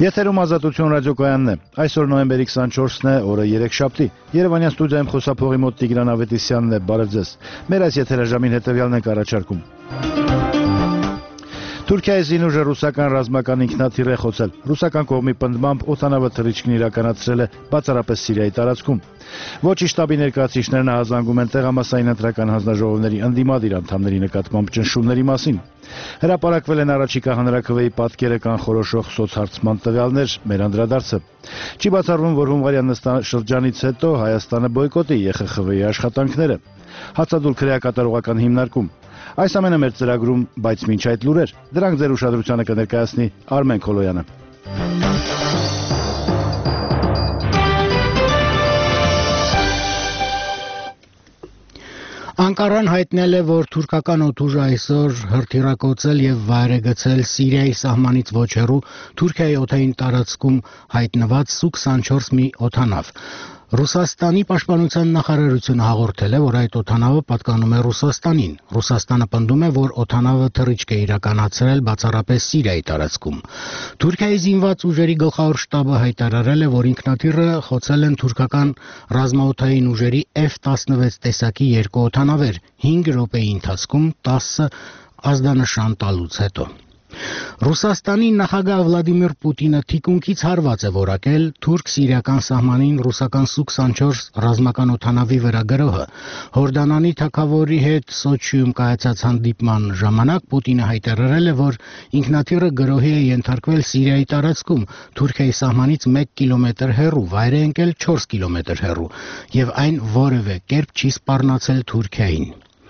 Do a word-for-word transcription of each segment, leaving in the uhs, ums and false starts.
Եթերում Ազատություն ռադիոկայանն է։ Այսօր նոյեմբերի քսանչորսն է, օրը երեքշաբթի։ Երևանյան ստուդիայում խոսափողի մոտ Տիգրան Ավետիսյանն է, բարև ձեզ։ Մեր այս եթերաժամին հետևյալն ենք առաջարկում։ Թուրքիայի զինուժը ռուսական ռազմական ինքնաթիռ է խոցել։ Ռուսական կողմի պնդմամբ օդանավը թռիչքն իրականացրել է բացառապես Սիրիայի տարածքում։ Ոչի շտաբի ներկայացուցիչներն ահազանգում են տեղամասային ընտրական հանձնաժողովների ընդդիմադիր անդամների նկատմամբ ճնշումների մասին։ Հրապարակվել են առաջիկա հանրաքվեի պատկերը կանխորոշող սոցհարցման տվյալներ, մեր անդրադարձը։ Չի բացառվում, որ հունվարյան նստաշրջանից հետո Հայաստանը բոյկոտի Է Խ Խ V-ի աշխատանքները։ Հացադուլ քրեակատարողական հիմնարկում։ Այս ամենը մեր ծրագրում, բայց մինչ այդ լուրեր, դրանք ձեր ուշադրությանը կներկայացնի Արմեն Քոլոյանը։ Անկարան հայտնել է, որ թուրքական օդուժը այսօր հրթիռակոծել եւ վայրեգցել Սիրիայի սահմանից ոչ հեռու Թուրքիայի օդային տարածքում հայտնված Սու քսանչորս մի օդանավ։ Ռուսաստանի պաշտպանության նախարարությունը հաղորդել է, որ այդ օդանավը պատկանում է Ռուսաստանին։ Ռուսաստանը պնդում է, որ օդանավը թռիչք է իրականացրել բացառապես Սիրիայի տարածքում։ Թուրքիայի զինված ուժերի գլխավոր շտաբը հայտարարել է, որ ինքնաթիռը խոցել են թուրքական ռազմաօդային ուժերի F տասնվեց տեսակի երկու օդանավեր հինգ րոպեի ընթացքում տասը ազդանշան տալուց հետո։ Ռուսաստանի նախագահ Վլադիմիր Պուտինը թիկունքից հարված է որակել թուրք-սիրիական սահմանին ռուսական Սու քսանչորս ռազմական օդանավի վրա գրոհը։ Հորդանանի թագավորի հետ Սոչիում կայացած հանդիպման ժամանակ Պուտինը հայտարարել է, որ ինքնաթիռը գրոհի է ենթարկվել Սիրիայի տարածքում Թուրքիայի սահմանից մեկ կիլոմետր հեռու, վայր է ընկել չորս կիլոմետր հեռու, եւ այն որևէ կերպ չի սպառնացել Թուրքիային։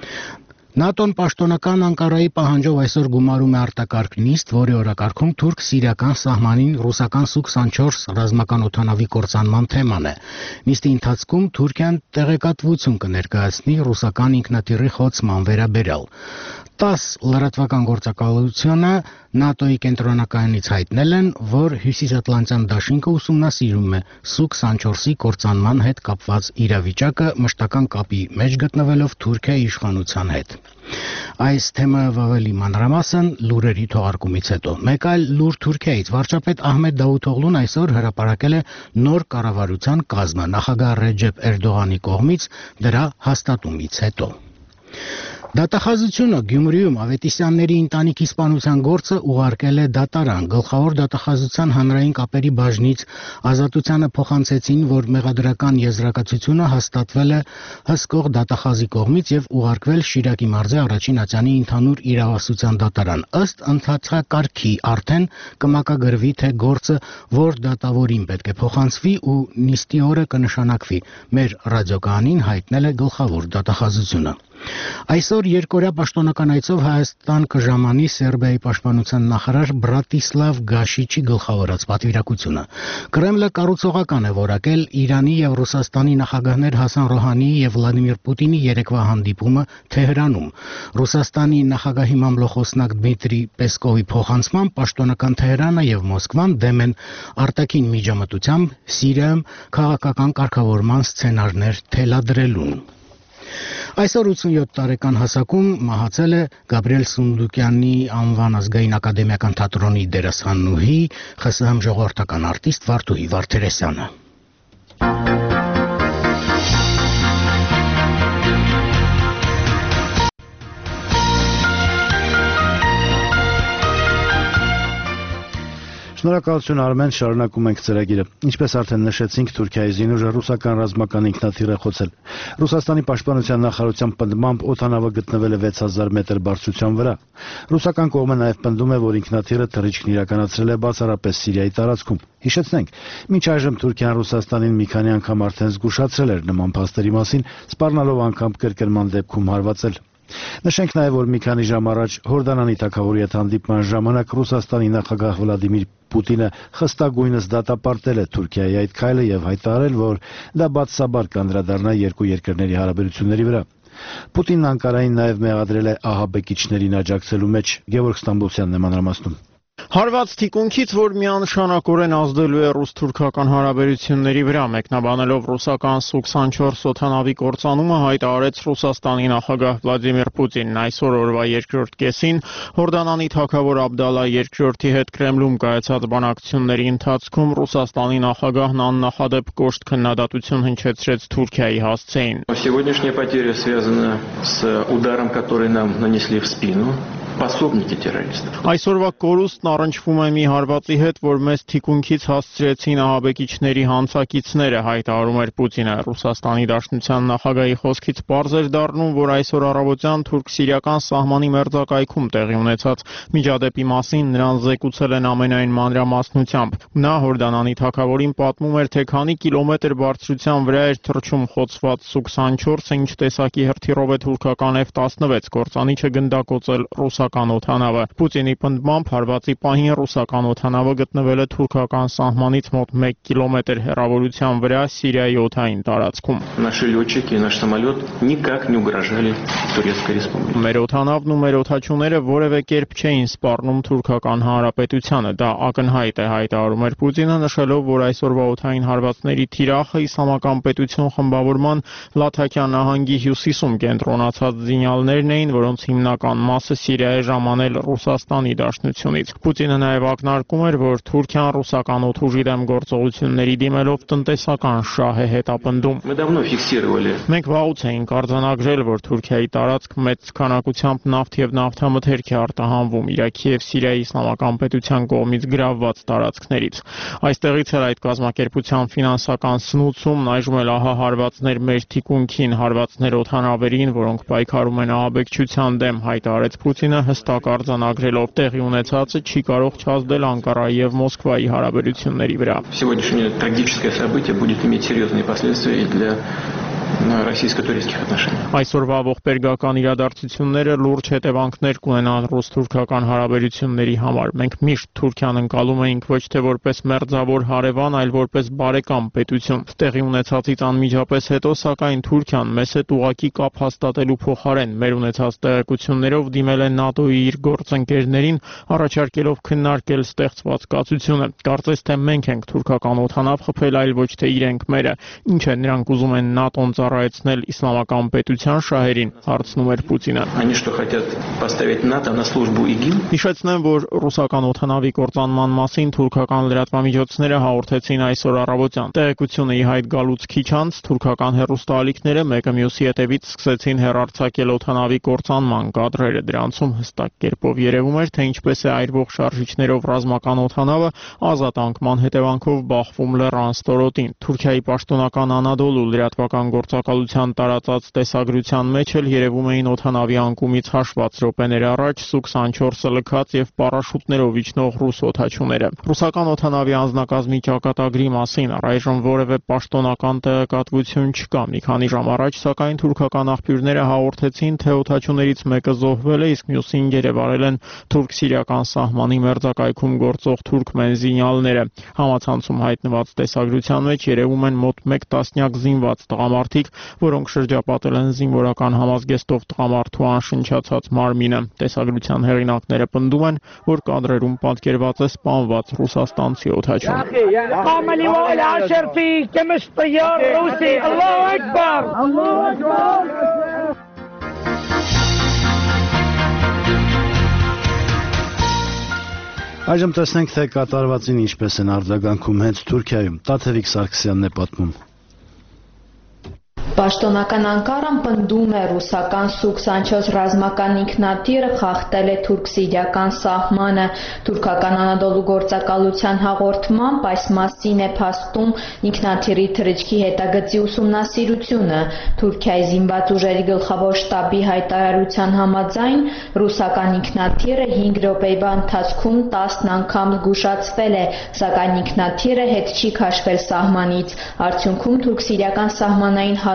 ՆԱՏՕ-ն պաշտոնական Անկարայի պահանջով այսօր գումարում է արտակարգ նիստ, որի օրակարգում թուրք-սիրիական սահմանին ռուսական Սու քսանչորս ռազմական օդանավի կործանման թեման է։ Նիստի ընթացքում Թուրքիան տեղեկատվություն կներկայացնի ռուսական ինքնաթիռի խոցման վերաբերյալ։ տաս լրատվական գործակալությունը ՆԱՏՕ-ի կենտրոնականից հայտնել են, որ Հյուսիսատլանտյան դաշինքը ուսումնասիրում է Սու քսանչորսի կործանման հետ կապված իրավիճակը մշտական կապի մեջ գտնվելով Թուրքիայի իշխանության հետ։ Այս թեմայով ավելի մանրամասն լուրերի թողարկումից հետո։ Մեկ այլ լուր Թուրքիայից վարչապետ Ահմեդ Դավութօղլուն այսօր հրապարակել է նոր կառավարության կազմը նախագահ Ռեջեփ Էրդողանի կողմից դրա հաստատումից հետո։ Դատախազությունը Գյումրիում Ավետիսյանների ընտանիքի սպանության գործը ուղարկել է դատարան։ Գլխավոր դատախազության հանրային կապերի բաժնից Ազատությանը փոխանցեցին, որ մեղադրական եզրակացությունը հաստատվել է հսկող դատախազի կողմից եւ ուղարկվել Շիրակի մարզի առաջին ատյանի ընդհանուր իրավասության դատարան։ Ըստ ընթացակարգի արդեն կմակագրվի, թե գործը որ դատավորին պետք է փոխանցվի ու նիստի օրը կնշանակվի։ Մեր ռադիոկայանին հայտնել է գլխավոր դատախազությունը։ Այսօր երկօրյա պաշտոնական այցով Հայաստան կժամանի Սերբիայի պաշտպանության նախարար Բրատիսլավ Գաշիչի գլխավորած պատվիրակությունը։ Կրեմլը կառուցողական է որակել Իրանի եւ Ռուսաստանի նախագահներ Հասան Ռոհանիի եւ Վլադիմիր Պուտինի երեկվա հանդիպումը Թեհրանում։ Ռուսաստանի նախագահի մամլոխոսնակ Դմիտրի Պեսկովի փոխանցմամբ պաշտոնական Թեհրանը եւ Մոսկվան դեմ են արտաքին միջամտությամբ Սիրիայում քաղաքական կարգավորման սցենարներ թելադրելուն։ Այսօր ութսունյոթ տարեկան հասակում մահացել է Գաբրիել Սունդուկյանի անվան ազգային ակադեմիական թատրոնի դերասանուհի, Խ Ս Հ ժողովրդական արտիստ Վարդուհի Վարդերեսյանը։ Շնորհակալություն Արմեն, շարունակում ենք ծրագիրը։ Ինչպես արդեն նշեցինք, Թուրքիայի զինուժը ռուսական ռազմական ինքնաթիռ է խոցել։ Ռուսաստանի պաշտպանության նախարարության պնդմամբ օդանավը գտնվել է վեց հազար մետր բարձրության վրա։ Ռուսական կողմը նաև պնդում է, որ ինքնաթիռը թռիչքն իրականացրել է բացառապես Սիրիայի տարածքում։ Հիշեցնենք, մինչ այժմ Թուրքիան Ռուսաստանին մի քանի անգամ արդեն զգուշացրել էր նման փաստերի մասին, սպառնալով անգամ կրկնման դեպքում հարվածել։ Նշենք նաև, որ մի քանի ժամ առաջ Հորդանանի թագավորի հետ հանդիպման ժամանակ Ռուսաստանի նախագահ Վլադիմիր Պուտինը խստագույնս դատապարտել է Թուրքիայի այդ քայլը եւ հայտարարել, որ դա բացասաբար կանդրադառնա երկու երկրների հարաբերությունների վրա։ Պուտինն Անկարային նաև մեղադրել է ահաբեկիչներին աջակցելու մեջ։ Գևորգ Ստամբոլցյանն է մանրամասնում։ Հարված թիկունքից, որ միանշանակորեն ազդելու է ռուս-թուրքական հարաբերությունների վրա, մեկնաբանելով ռուսական Սու քսանչորս օդանավի կործանումը, հայտարարեց Ռուսաստանի նախագահ Վլադիմիր Պուտինն այսօր օրվա երկրորդ կեսին Հորդանանի թագավոր Աբդալլա երկրորդի հետ Կրեմլում կայացած բանակցությունների ընթացքում Ռուսաստանի նախագահն աննախադեպ կոշտ քննադատություն հնչեցրեց Թուրքիայի հասցեին. Сегодняшняя потеря связана с ударом, который нам нанесли в спину. Пособники террористов. Այսօրվա կորուստն առնչվում է մի հարվածի հետ, որ մեզ թիկունքից հասցրեցին ահաբեկիչների հանցակիցները, հայտարարում էր Պուտինը։ Ռուսաստանի Դաշնության նախագահի խոսքից պարզ էր դառնում, որ այսօր առավոտյան թուրք-սիրիական սահմանի մերձակայքում տեղի ունեցած միջադեպի մասին նրան զեկուցել են ամենայն մանրամասնությամբ։ Նա Հորդանանի թագավորին պատմում էր, թե քանի կիլոմետր բարձրության վրա էր թռչում խոցված Սու քսանչորսը, ինչ տեսակի հրթիռով է թուրքական Էֆ տասնվեց գործանիչը գնդակոծել ռուսական օդանավը։ Պուտինի պնդմամբ հարվածի պահին ռուսական օդանավը գտնվել է թուրքական սահմանից մոտ մեկ կիլոմետր հեռավորության վրա Սիրիայի օդային տարածքում։ Наши летчики и наш самолет никак не угрожали Турецкой республике. Մեր օդանավն ու մեր օդաչուները որևէ կերպ չէին սպառնում թուրքական հանրապետությանը, դա ակնհայտ է, հայտարարում էր Պուտինը, նշելով, որ այսօրվա օդային հարվածների թիրախը Իսլամական պետություն խմբավորման Լաթաքիա նահանգի հյուսիսում կենտրոնացած զինյալներն էին, որոնց հիմնական մասը Սիրիա է ժամանել Ռուսաստանի Դաշնությունից։ Պուտինը նաև ակնարկում էր, որ Թուրքիան ռուսական օդուժի դեմ գործողությունների դիմելով տնտեսական շահ է հետապնդում։ Մենք վաղուց էինք արձանագրել, որ Թուրքիայի տարածք մեծ քանակությամբ նավթ եւ նավթամթերք է արտահանվում Իրաքի եւ Սիրիայի Իսլամական պետության կողմից գրավված տարածքներից։ Այստեղից էլ այդ կազմակերպության ֆինանսական սնուցումն այժմ էլ ահա հարվածներ մեր թիկունքին, հարվածներ օդանավերին, որոնք պայքարում են ահաբեկչության դեմ, հայտարարեց Պուտինը հստակ արձանագրելով տեղի ունեցածը չի կարող չազդել Անկարայի եւ Մոսկվայի հարաբերությունների վրա։ Сегодняшнее трагическое событие будет иметь серьезные последствия и для российско-турецких отношений. Այսօրվա ողբերգական իրադարձությունները լուրջ հետևանքներ կունենան ռուս-թուրքական հարաբերությունների համար։ Մենք միշտ Թուրքիան ընկալում էինք ոչ թե որպես մերձավոր հարևան, այլ որպես բարեկամ պետություն։ Տեղի ունեցածից անմիջապես հետո, սակայն Թուրքիան մեզ հետ ուղղակի կապ հաստատելու փոխարեն մեր ունեցած տեղեկություններով դիմել է ՆԱՏՕ-ի իր գործընկերներին, առաջարկելով քննարկել ստեղծված կացությունը։ Կարծես թե մենք ենք թուրքական օդանավ խփել, այլ ոչ թե իրենք մերը։ Ինչ է նրանք ուզում են ՆԱՏՕ-ն ծառայեցնել Իսլամական պետության շահերին, հարցնում էր Պուտինը։ Они что, хотят поставить НАТО на службу ИГИЛ? Հիշեցնեմ, որ ռուսական օդանավի կործանման մասին թուրքական լրատվամիջոցները հաղորդեցին այսօր առավոտյան։ Տեղեկությունը ի հայտ գալուց քիչ անց թուրքական հեռուստաալիքները մեկը մյուսի հետևից սկսեցին հեռարձակել օդանավի կործանման կադրերը։ Դրանցում հստակ կերպով երևում էր, թե ինչպես է այրվող շարժիչներով ռազմական օդանավը ազատ անկման հետևանքով բախվում լեռան ստորոտին։ Թուրքիայի պաշտոնական Անադոլու լրատվական գործակալության տարածած տեսագրության մեջ էլ երևում էին օդանավի անկումից հաշված րոպեներ առաջ Սու քսանչորսը լքած եւ պարաշուտներով իջնող ռուս օդաչուները։ Ռուսական օդանավի անձնակազմի ճակատագրի մասին առայժմ որևէ պաշտոնական տեղեկատվություն չկա։ Մի քանի ժամ առաջ, սակայն թուրքական աղբյուրները հաղորդեցին, թե օդաչուներից մեկը զոհվել է, իսկ մյուսին գերեվարել են թուրք-սիրիական սահմանի մերձակայքում գործող թուրքմեն զինյալները։ Համացանցում հայտնված տեսագրության մեջ երևում են մոտ մեկ տասնյակ զինված տղամարդիկ, որոնք շրջապատել են զինվորական համազգեստով տղամարդու անշնչացած մարմինը։ Տեսագրության հեղինակները պնդում են, որ կադրերում պատկերված է սպանված ռուսաստանցի օդաչուն։ Այժմ տեսնենք, թե կատարվածին ինչպես են արձագանքում հենց Թուրքիայում։ Տաթևիկ Սարգսյանն է պատմում։ Պաշտոնական Անկարան պնդում է ռուսական Սու քսանչորս ռազմական ինքնաթիռը խախտել է թուրք-սիրիական սահմանը։ Թուրքական Անադոլու գործակալության հաղորդմամբ այս մասին է փաստում ինքնաթիռի թռիչքի հետագծի ուսումնասիրությունը։ Թուրքիայի զինված ուժերի գլխավոր շտաբի հայտարարության համաձայն ռուսական ինքնաթիռը հինգ րոպեվա ընթացքում տասն անգամ զգուշացվել է, սակայն ինքնաթիռը հետ չի քաշվել սահմանից։ Արդյունքում թուրք-սիրիական սահմանային հատում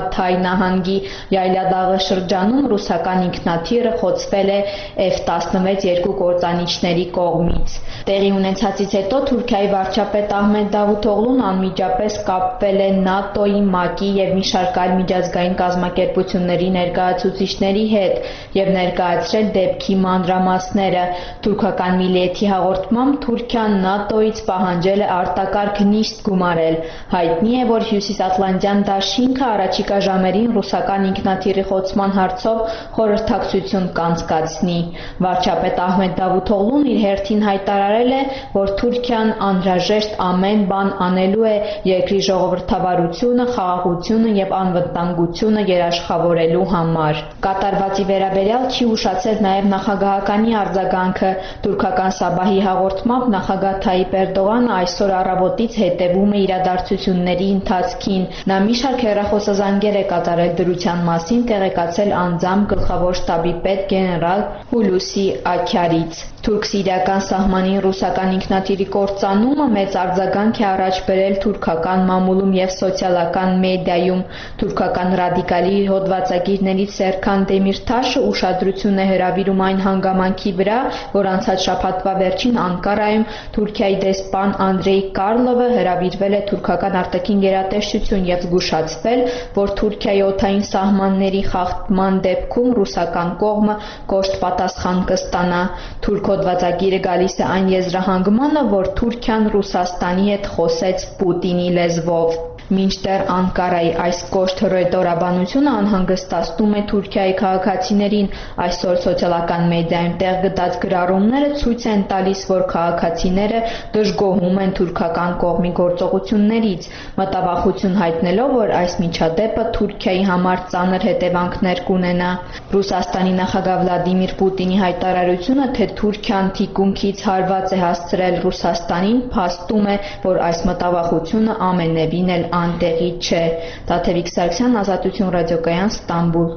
Հաթայ նահանգի Յայլադաղը շրջանում ռուսական ինքնաթիռը խոցվել է Էֆ տասնվեց երկու կործանիչների կողմից։ Տեղի ունեցածից հետո Թուրքիայի վարչապետ Ահմեդ Դավութօղլուն անմիջապես կապվել է ՆԱՏՕ-ի, ՄԱԿ-ի եւ մի շարք այլ միջազգային կազմակերպությունների ներկայացուցիչների հետ եւ ներկայացրել դեպքի մանրամասները։ Թուրքական Միլիեթի հաղորդմամբ Թուրքիան ՆԱՏՕ-ից պահանջել է արտակարգ նիստ գումարել։ Հայտնի է, որ Հյուսիսատլանտյան դաշինքը առաջիկա ժամերին ռուսական ինքնաթիռի խոցման հարցով խորհրդակցություն կանցկացնի։ Վարչապետ Ահմեդ Դավութօղլուն իր հերթին հայտարարել է, որ Թուրքիան անհրաժեշտ ամեն բան անելու է երկրի ժողովրդավարությունը, խաղաղությունը եւ անվտանգությունը երաշխավորելու համար։ Կատարվածի վերաբերյալ չի ուշացել նաեւ նախագահականի արձագանքը։ Թուրքական Սաբահի հաղորդմամբ նախագահ Թայիպ Էրդողանը այսօր առավոտից հետևում է իրադարձությունների ընթացքին։ Նա մի շարք հեռախոսազանգեր է կատարել դրության մասին, տեղեկացել անձամբ գլխավոր շտաբի պետ գեներալ Հուլուսի Աքարից։ Թուրք-սիրիական սահմանին ռուսական ինքնաթիռի կործանումը մեծ արձագանք է առաջ բերել թուրքական մամուլում եւ սոցիալական մեդիայում։ Թուրքական ռադիկալի հոդվածագիրներից Սերքան Դեմիրթաշը ուշադրություն է հրավիրում այն հանգամանքի վրա, որ անցած շաբաթվա վերջին Անկարայում Թուրքիայի դեսպան Անդրեյ Կարլովը հրավիրվել է թուրքական արտաքին գերատեսչություն եւ զգուշացվել, որ Թուրքիայի օդային սահմանների խախտման դեպքում ռուսական կողմը կոշտ պատասխան կստանա։ Թուրք հոդվածագիրը գալիս է այն եզրահանգմանը, որ Թուրքիան Ռուսաստանի հետ խոսեց Պուտինի լեզվով։ Մինչդեռ Անկարայի այս կոշտ հռետորաբանությունը անհանգստացնում է Թուրքիայի քաղաքացիներին։ Այսօր սոցիալական մեդիայում տեղ գտած գրառումները ցույց են տալիս, որ քաղաքացիները դժգոհում են թուրքական կողմի գործողություններից, մտավախություն հայտնելով, որ այս միջադեպը Թուրքիայի համար ծանր հետևանքներ կունենա։ Ռուսաստանի նախագահ Վլադիմիր Պուտինի հայտարարությունը, թե Թուրքիան թիկունքից հարված է հասցրել Ռուսաստանին, փաստում է, որ այս մտավախությունը ամենևին էլ անտեղի չէ։ Տաթևիկ Սարգսյան, Ազատություն ռադիոկայան, Ստամբուլ։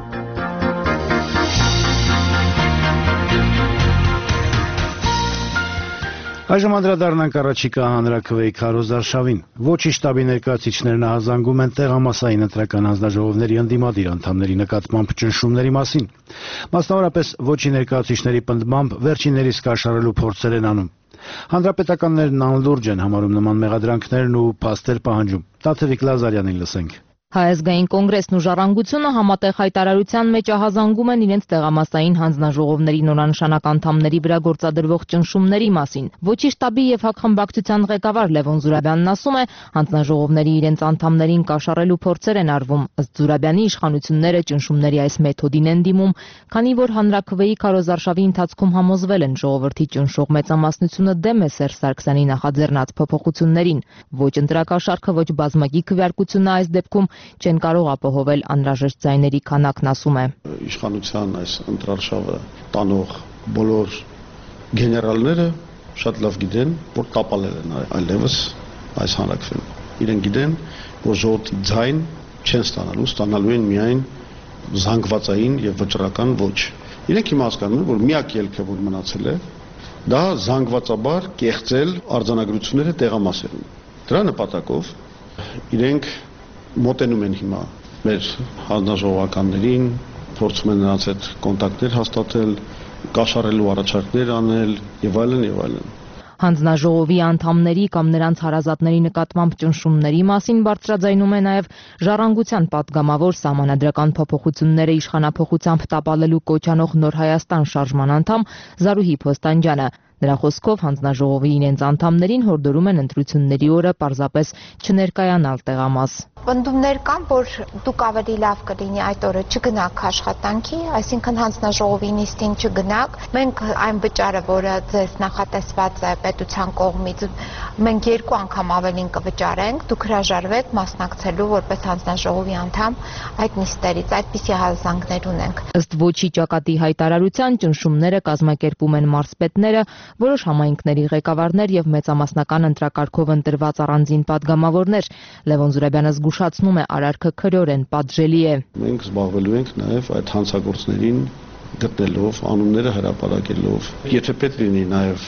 Այժմ անդրադառնանք առաջիկա հանրաքվեի քարոզարշավին։ Ոչի շտաբի ներկայացուցիչներն ահազանգում են տեղամասային ընտրական հանձնաժողովների ընդդիմադիր անդամների նկատմամբ ճնշումների մասին։ Մասնավորապես ոչի ներկայացուցիչների պնդմամբ վերջիններիս կաշառելու փորձեր են անում։ Հանրապետականներն անլուրջ են համարում նման մեղադրանքներն ու փաստեր պահանջում։ Տաթևիկ Լազարյանին լսենք։ Հայազգային կոնգրեսն ու Ժառանգությունը համատեղ հայտարարության մեջ ահազանգում են իրենց տեղամասային հանձնաժողովների նորանշանակ անդամների վրա գործադրվող ճնշումների մասին։ Ոչի շտաբի եւ հակխմբակցության ղեկավար Լևոն Զուրաբյանն ասում է, հանձնաժողովների իրենց անդամներին կաշառելու փորձեր են արվում։ Ըստ Զուրաբյանի, իշխանությունները ճնշումների այս մեթոդին են դիմում, քանի որ հանրաքվեի քարոզարշավի ընթացքում համոզվել են ժողովրդի ճնշող մեծամասնությունը դեմ է Սերժ Սարգսյանի նախաձեռնած փոփոխություններին։ Ոչ ընտրակաշառքը, ոչ բազմակի քվեարկությունը այս դեպքում չեն կարող ապահովել անհրաժեշտ ձայների քանակն, ասում է։ Իշխանության այս ընտրարշավը տանող բոլոր գեներալները շատ լավ գիտեն, որ տապալել են այլևս այս հանրաքվեն։ Իրենք գիտեն, որ ժողովրդի ձայն չեն ստանալու, ստանալու են միայն զանգվածային եւ վճռական ոչ։ Իրենք հիմա հասկանում են, որ միակ ելքը, որ մնացել է, դա զանգվածաբար կեղծել արձանագրությունները տեղամասերում։ Դրա նպատակով իրենք մոտենում են հիմա մեր հանձնաժողովականներին, փորձում են նրանց հետ կոնտակտներ հաստատել, կաշառելու առաջարկներ անել եւ այլն եւ այլն։ Հանձնաժողովի անդամների կամ նրանց հարազատների նկատմամբ ճնշումների մասին բարձրաձայնում է նաև Ժառանգության պատգամավոր սահմանադրական փոփոխությունները իշխանափոխությամբ տապալելու կոչ անող Նոր Հայաստան շարժման անդամ Զարուհի Փոստանջյանը։ Նրա խոսքով հանձնաժողովի իրենց անդամներին հորդորում են ընտրությունների օրը պարզապես չներկայանալ տեղամաս։ Պնդումներ կան, որ դուք ավելի լավ կլինի այդ օրը չգնաք աշխատանքի, այսինքն հանձնաժողովի նիստին չգնաք։ Մենք այն վճարը, որը ձեզ նախատեսված է պետության կողմից, մենք երկու անգամ ավելին կվճարենք, դուք հրաժարվեք մասնակցելու որպես հանձնաժողովի անդամ այդ նիստերից, այդպիսի հազանգներ ունենք։ Ըստ Ոչի ճակատի հայտարարության, ճնշումները կազմակերպում են մարզպետները, որոշ համայնքների ղեկավարներ եւ մեծամասնական ընտրակարգով ընտրված առանձին падգամավորներ։ Լևոն Զուրաբյանը զգուշացնում է, արարքը քրորեն պատժելի է։ Մենք զբաղվելու ենք նաեւ այդ հանցագործներին գտնելով, անունները հրապարակելով։ Եթե պետք լինի նաեւ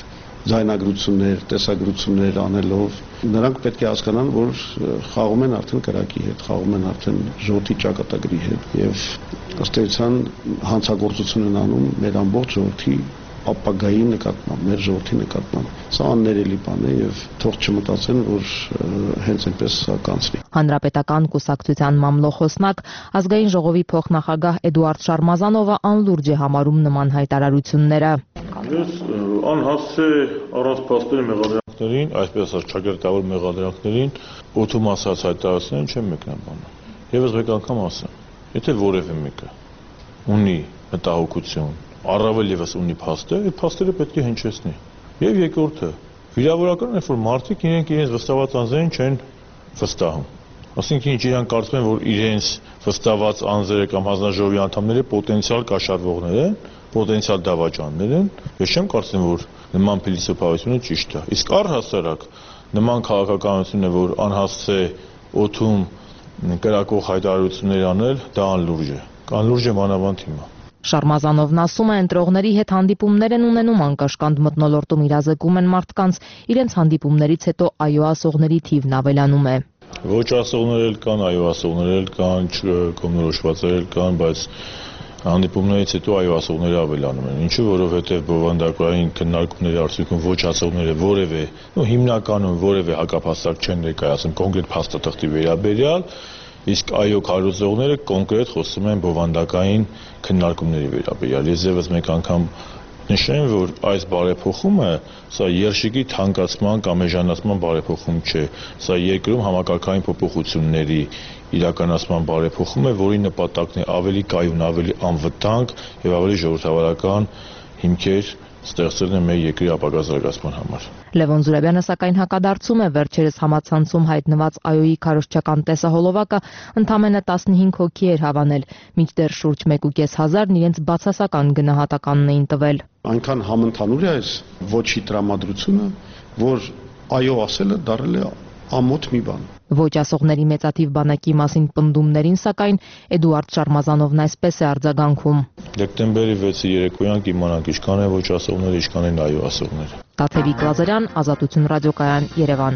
ձայնագրություններ, տեսագրություններ անելով նրանք պետք է հասկանան, որ խաղում են արդեն կրակի հետ, խաղում են արդեն ժողովրդի ճակատագրի հետ եւ ըստ էության հանցագործություն են անում մեր ամբողջ ժողովրդի ապագայի նկատմամբ, մեր ժողովրդի նկատմամբ։ Սա աններելի բան է եւ թող չմտածեն, որ հենց այնպես սա կանցնի։ Հանրապետական կուսակցության մամլոխոսնակ ազգային ժողովի փոխնախագահ Էդուարդ Շարմազանովը անլուրջ է համարում նման հայտարարությունները։ Ես անհասց է առանց փաստերի մեղադրանքներին, այսպես ասած ճակերտավոր մեղադրանքներին, օդում ասած հայտարարություններին չեմ մեկնաբանում։ Եվս մեկ անգամ ասեմ, եթե որևէ մեկը ունի մտահոգություն, առավել եւս ունի փաստեր, այդ փաստերը պետք է հնչեցնի։ Եվ երկրորդը, վիրավորական է, որ մարդիկ իրենք իրենց վստահված անձերին չեն վստահում։ Այսինքն ինչ իրանք կարծում են, որ իրենց վստահված անձերը կամ հանձնաժողովի անդամները պոտենցիալ կաշառվողներ են, պոտենցիալ դավաճաններ են, ես չեմ կարծում, որ նման փիլիսոփայությունը ճիշտ է։ Իսկ առհասարակ նման քաղաքականություն է, որ անհասց է օդում կրակող հայտարարություններ անել, դա անլուրջ է։ Անլուրջ է մանավանդ հիմա։ Շարմազանովն ասում է, ընտրողների հետ հանդիպումներ են ունենում անկաշկանդ մթնոլորտում իրազեկում են մարդկանց, իրենց հանդիպումներից հետո այո ասողների թիվն ավելանում է։ Ոչ ասողներ էլ կան, այո ասողներ էլ կան, կողմնորոշվածներ էլ կան, բայց հանդիպումներից հետո այո ասողները ավելանում են։ Ինչու, որովհետև բովանդակային քննարկումների արդյունքում ոչ ասողները որևէ, ու հիմնականում որևէ հակափաստարկ չեն ներկայացնում կոնկրետ փաստաթղթի վերաբերյալ, իսկ այո քարոզողները կոնկրետ խոսում են բովանդակային քննարկումների վերաբերյալ։ Ես եւս մեկ անգամ նշեմ, որ այս բարեփոխումը սա երշիկի թանկացման կամ էժանացման բարեփոխում չէ, սա երկրում համակարգային փոփոխությունների իրականացման բարեփոխում է, որի նպատակն է ավելի կայուն, ավելի անվտանգ եւ ավելի ժողովրդավարական հիմքեր ստեղծելն է մեր երկրի ապագա զարգացման համար։ Լևոն Զուրաբյանը սակայն հակադարձում է վերջերս համացանցում հայտնված այոյի քարոզչական տեսահոլովակը ընդամենը տասնհինգ հոգի էր հավանել, մինչդեռ շուրջ մեկ ու կես հազարն իրենց բացասական գնահատականն էին տվել։ Այնքան համընդհանուր է այս ոչի տրամադրությունը, որ այո ասելը դարձել է ամոթ մի բան։ Ոչ ասողների մեծաթիվ բանակի մասին պնդումներին սակայն Էդուարդ Շարմազանովն այսպես է արձագանքում։ Դեկտեմբերի վեցի երեկոյան կիմանանք ինչքան են ոչ ասողները, ինչքան են այո ասողները։ Տաթևիկ Լազարյան, Ազատություն ռադիոկայան, Երևան։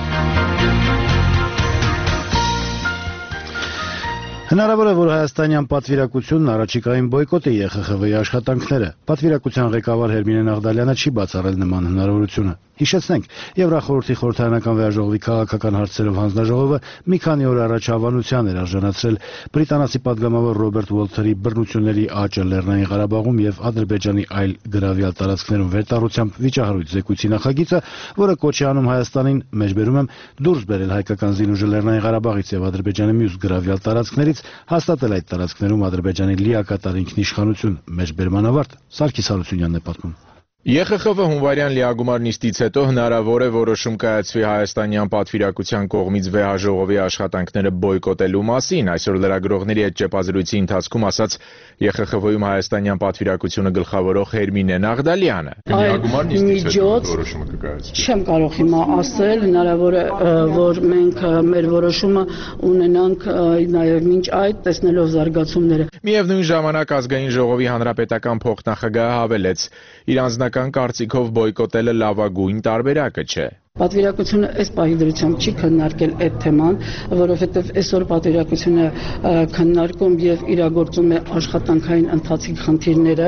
Հնարավոր է, որ հայաստանյան պատվիրակությունն առաջիկային բոյկոտի Է Խ Խ V-ի աշխատանքները։ Պատվիրակության ղեկավար Հերմինե Նաղդալյանը չի բացառել նման հնարավորությունը։ Հիշեցնենք, Եվրախորհրդի խորհրդարանական վերաժողովի քաղաքական հարցերով հանձնաժողովը մի քանի օր առաջ հավանության էր արժանացրել բրիտանացի падգամավոր Ռոբերտ Ուոլթերի բռնությունների աճը Լեռնային Ղարաբաղում եւ Ադրբեջանի այլ գրավյալ տարածքներում վերտառությամբ վիճահարույց զեկույցի նախագիծը, որը կոչ է անում Հայաստանին, մեջբերում եմ, դուրս բերել հայկական զինուժը Լեռնային Ղարաբաղից եւ Ադրբեջանի մյուս գրավյալ տարածքներից, հաստատել այդ տարածքներում Ադրբեջանի լիակատար ինքնիշխանություն։ Մեջբերման ավարտ Սարգիս Հարությունյանն է պատմում։ Է Խ Խ V հունվարյան լիագումար նիստից հետո հնարավոր է որոշում կայացվի հայաստանյան պատվիրակության կողմից վեհաժողովի աշխատանքները բոյկոտելու մասին։ Այսօր լրագրողների հետ ճեպազրույցի ընթացքում ասաց Է Խ Խ V-ում հայաստանյան պատվիրակությունը գլխավորող Հերմինե Նաղդալյանը։ Լիագումար նիստից հետո որոշումը կկայացվի։ Չեմ կարող հիմա ասել, հնարավոր է որ մենք մեր որոշումը ունենանք նաև մինչ այդ տեսնելով զարգացումները։ Միևնույն ժամանակ ազգային ժողովի հանրապետական փոխնախագահը հավելեց. իր անձնական կարծիքով բոյկոտելը լավագույն տարբերակը չէ։ Պատվիրակությունը այս պահի դրությամբ չի քննարկել այդ թեման, որովհետև այսօր պատվիրակությունը քննարկում եւ իրագործում է աշխատանքային ընթացիկ խնդիրները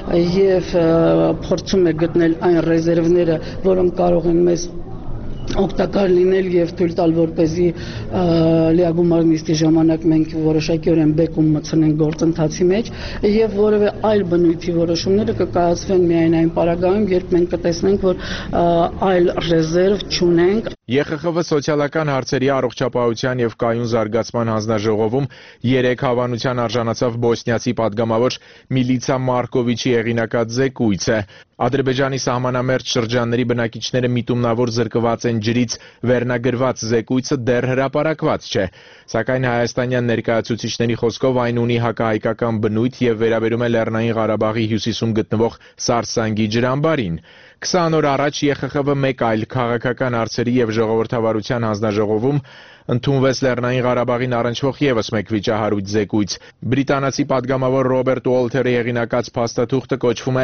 եւ փորձում է գտնել այն ռեզերվները, որոնք կարող են մեզ օգտակար լինել եւ թույլ տալ որպեսզի լիագումար նիստի ժամանակ մենք որոշակիորեն բեկում մտցնենք գործընթացի մեջ եւ որևէ այլ բնույթի որոշումները կկայացվեն միայն այն պարագայում, երբ մենք կտեսնենք, որ այլ ռեզերվ չունենք։ Է Խ Խ V սոցիալական հարցերի առողջապահության եւ կայուն զարգացման հանձնաժողովում երեք հավանության արժանացավ բոսնիացի падգամավոր Միլիցա Մարկովիչի հեղինակած զեկույցը։ Ադրբեջանի սահմանամերձ շրջանների բնակիչները միտումնավոր զրկված են ջրից վերնագրված զեկույցը դեռ հրապարակված չէ, սակայն հայաստանյան ներկայացուցիչների խոսքով այն ունի հակահայկական բնույթ եւ վերաբերում է Լեռնային Ղարաբաղի հյուսիսում գտնվող Սարսանգի ջրամբարին։ քսան օր առաջ Է Խ Խ V մեկ այլ քաղաքական հարցերի եւ ժողովրդավարության հանձնաժողովում ընդունվեց Լեռնային Ղարաբաղին առնչվող եւս մեկ վիճահարույց զեկույց։ Բրիտանացի падգամավոր Ռոբերտ Ուոլթերի հեղինակած փաստաթուղթը կոչվում է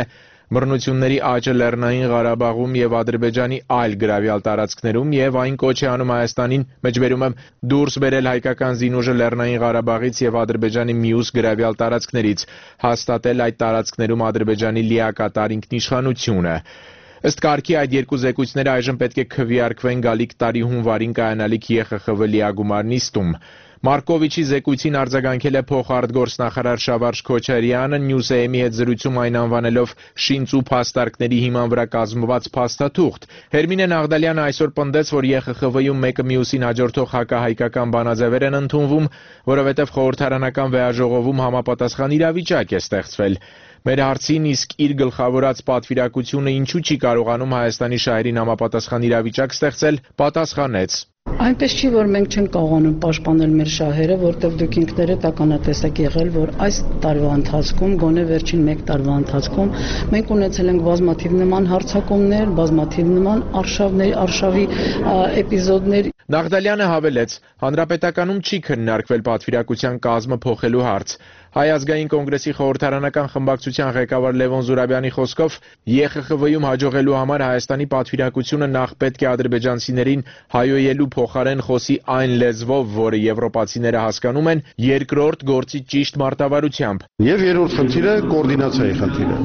Բռնությունների աճը Լեռնային Ղարաբաղում եւ Ադրբեջանի այլ գրավյալ տարածքներում եւ այն կոչ է անում Հայաստանին, մեջբերում եմ, դուրս բերել հայկական զինուժը Լեռնային Ղարաբաղից եւ Ադրբեջանի մյուս գրավյալ տարածքներից, հաստատել այդ տարածքներում Ադրբեջանի լիակատար ինքնիշխանությունը։ Ըստ կարգի այդ երկու զեկույցները այժմ պետք է քվեարկվեն գալիք տարի հունվարին կայանալիք Ե Խ Խ V լիագումար նիստում։ Մարկովիչի զեկույցին արձագանքել է փոխարտգործնախարար Շավարժ Քոչարյանը, Նյուզեյմի հետ զրույցում այն անվանելով շինծ ու փաստարկների հիման վրա կազմված փաստաթուղթ։ Հերմինե Նաղդալյանը այսօր պնդեց, որ Ե Խ Խ V-ում մեկը մյուսին հաջորդող հակահայկական բանաձևեր են ընդունվում, որովհետև խորհրդարանական վեաժողովում համապատասխան իրավիճակ է ստեղծվել։ Մեր հարցին իսկ իր գլխավորած պատվիրակությունը ինչու չի կարողանում Հայաստանի շահերին համապատասխան իրավիճակ ստեղծել, պատասխանեց. Այնպես չի, որ մենք չենք կարողանում պաշտպանել մեր շահերը, որտեղ դուք ինքներդ ականատես եք եղել, որ այս տարվա ընթացքում, գոնե վերջին մեկ տարվա ընթացքում, մենք ունեցել ենք բազմաթիվ նման հարձակումներ, բազմաթիվ նման արշավներ, արշավի էպիզոդներ։ Նաղդալյանը հավելեց. Հանրապետականում չի քննարկվել պատվիրակության կազմը փոխելու հարց։ Հայ ազգային կոնգրեսի խորհրդարանական խմբակցության ղեկավար Լևոն Զուրաբյանի խոսքով Ե Խ Խ V-ում հաջողելու համար Հայաստանի պատվիրակությունը նախ պետք է ադրբեջանցիներին հայոյելու փոխարեն խոսի այն լեզվով, որը եվրոպացիները հասկանում են, երկրորդ գործի ճիշտ մարտավարությամբ։ Եվ երրորդ խնդիրը կոորդինացիայի խնդիրը։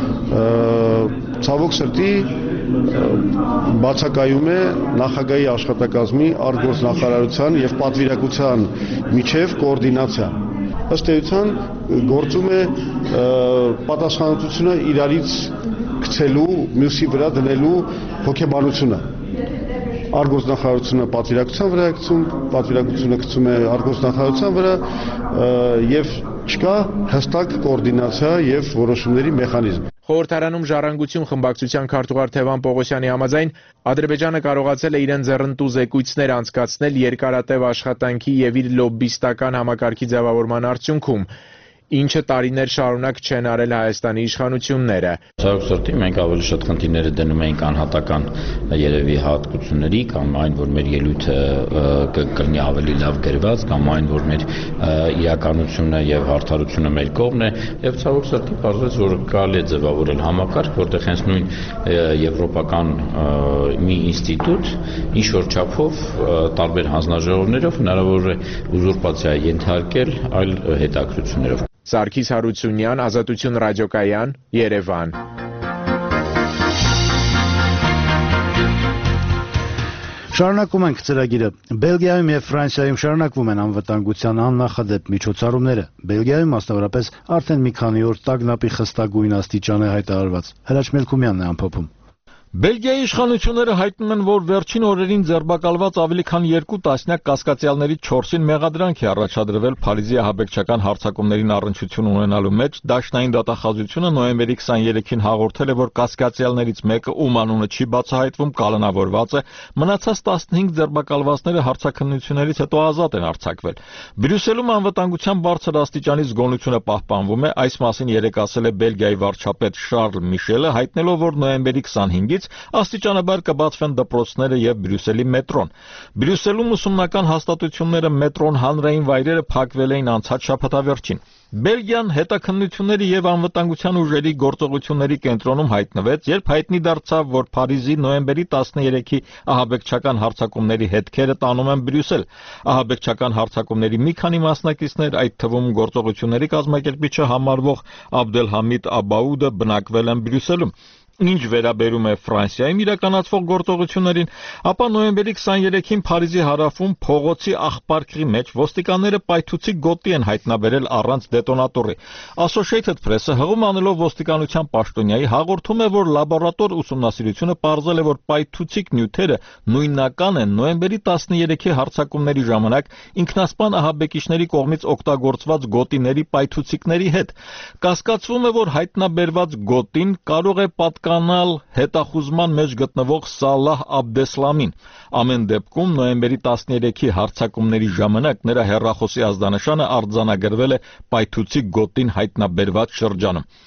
Ցավոք սրտի բացակայում է նախագահի աշխատակազմի արտգործնախարարության եւ պատվիրակության միջև կոորդինացիա։ Ըստ էության գործում է պատասխանատվությունը իրարից գցելու, մյուսի վրա դնելու հոգեբանությունը։ Արտգործնախարարությունը պատվիրակության վրա է գցում, պատվիրակությունը գցում է արտգործնախարարության վրա եւ չկա հստակ կոորդինացիա եւ որոշումների մեխանիզմ։ Խորհրդարանում ժառանգություն խմբակցության քարտուղար Թևան Պողոսյանի համաձայն Ադրբեջանը կարողացել է իրեն ձեռնտու զեկույցներ անցկացնել երկարատև աշխատանքի եւ իր լոբբիստական համակարգի ձևավորման արդյունքում, ինչը տարիներ շարունակ չեն արել Հայաստանի իշխանությունները։ Ցավոք սրտի մենք ավելի շատ խնդիրները դնում էինք անհատական երևի հատկությունների կամ այն, որ մեր ելույթը կլինի ավելի լավ գրված, կամ այն, որ մեր իրականությունը եւ հարթարությունը մեր կողմն է, եւ ցավոք սրտի պարզվեց, որ կարելի է ձևավորել համակարգ, որտեղ հենց նույն եվրոպական մի ինստիտուտ ինչ որ չափով տարբեր հանձնաժողովներով հնարավոր է ուզուրպացիա ենթարկել այլ հետաքրություններով։ Սարգիս Հարությունյան, Ազատություն ռադիոկայան, Երևան։ Շարունակում ենք ծրագիրը։ Բելգիայում եւ Ֆրանսիայում շարունակվում են անվտանգության աննախադեպ միջոցառումները։ Բելգիայում մասնավորապես արդեն մի քանի օր տագնապի խստագույն աստիճան է հայտարարված։ Հրաչ Մելքումյանն է ամփոփում։ Բելգիայի իշխանությունները հայտնում են, որ վերջին օրերին ձերբակալված ավելի քան երկու տասնյակ կասկածյալներից չորսին մեղադրանք է առաջադրվել Փարիզի ահաբեկչական հարձակումներին առնչություն ունենալու մեջ։ Դաշնային դատախազությունը նոյեմբերի քսաներեքին հաղորդել է, որ կասկածյալներից մեկը, ում անունը չի բացահայտվում, կալանավորված է, մնացած տասնհինգ ձերբակալվածները հարցաքննություններից հետո ազատ են արձակվել։ Բրյուսելում անվտանգության բարձր աստիճանի զգոնությունը պահպանվում է, այս մասին երեկ ասել է Բելգիայի վարչապետ Շարլ Միշելը, հայտնելով, որ նոյեմբերի քսանհինգից աստիճանաբար կբացվեն դպրոցները եւ Բրյուսելի մետրոն։ Բրյուսելում ուսումնական հաստատությունները, մետրոն, հանրային վայրերը փակվել էին անցած շաբաթավերջին։ Բելգիան հետաքննությունների եւ անվտանգության ուժերի գործողությունների կենտրոնում հայտնվեց, երբ հայտնի դարձավ, որ Փարիզի նոյեմբերի տասներեքի ահաբեկչական հարձակումների հետքերը տանում են Բրյուսել։ Ահաբեկչական հարձակումների մի քանի մասնակիցներ, այդ թվում գործողությունների կազմակերպիչը համարվող Աբդելհամիդ Աբաուդը, բնակվել են Բրյուսելում։ Ինչ վերաբերում է Ֆրանսիայում իրականացվող գործողություններին, ապա նոյեմբերի քսաներեքին Փարիզի հարավում փողոցի աղբարկի մեջ ոստիկանները պայթուցիկ գոտի են հայտնաբերել առանց դետոնատորի։ Associated Press-ը հղում անելով ոստիկանության պաշտոնյայի հաղորդում է, որ լաբորատոր ուսումնասիրությունը պարզել է, որ պայթուցիկ նյութերը նույնական են նոյեմբերի տասներեքի հարձակումների ժամանակ ինքնասպան ահաբեկիչների կողմից օգտագործված գոտիների պայթուցիկների հետ։ Կասկածվում է, որ հայտնաբերված գոտին կարող է պատկանալ հետախուզման մեջ գտնվող Սալահ Աբդեսլամին։ Ամեն դեպքում նոյեմբերի տասներեքի հարձակումների ժամանակ նրա հեռախոսի ազդանշանը արձանագրվել է պայթուցիկ գոտին հայտնաբերված շրջանում։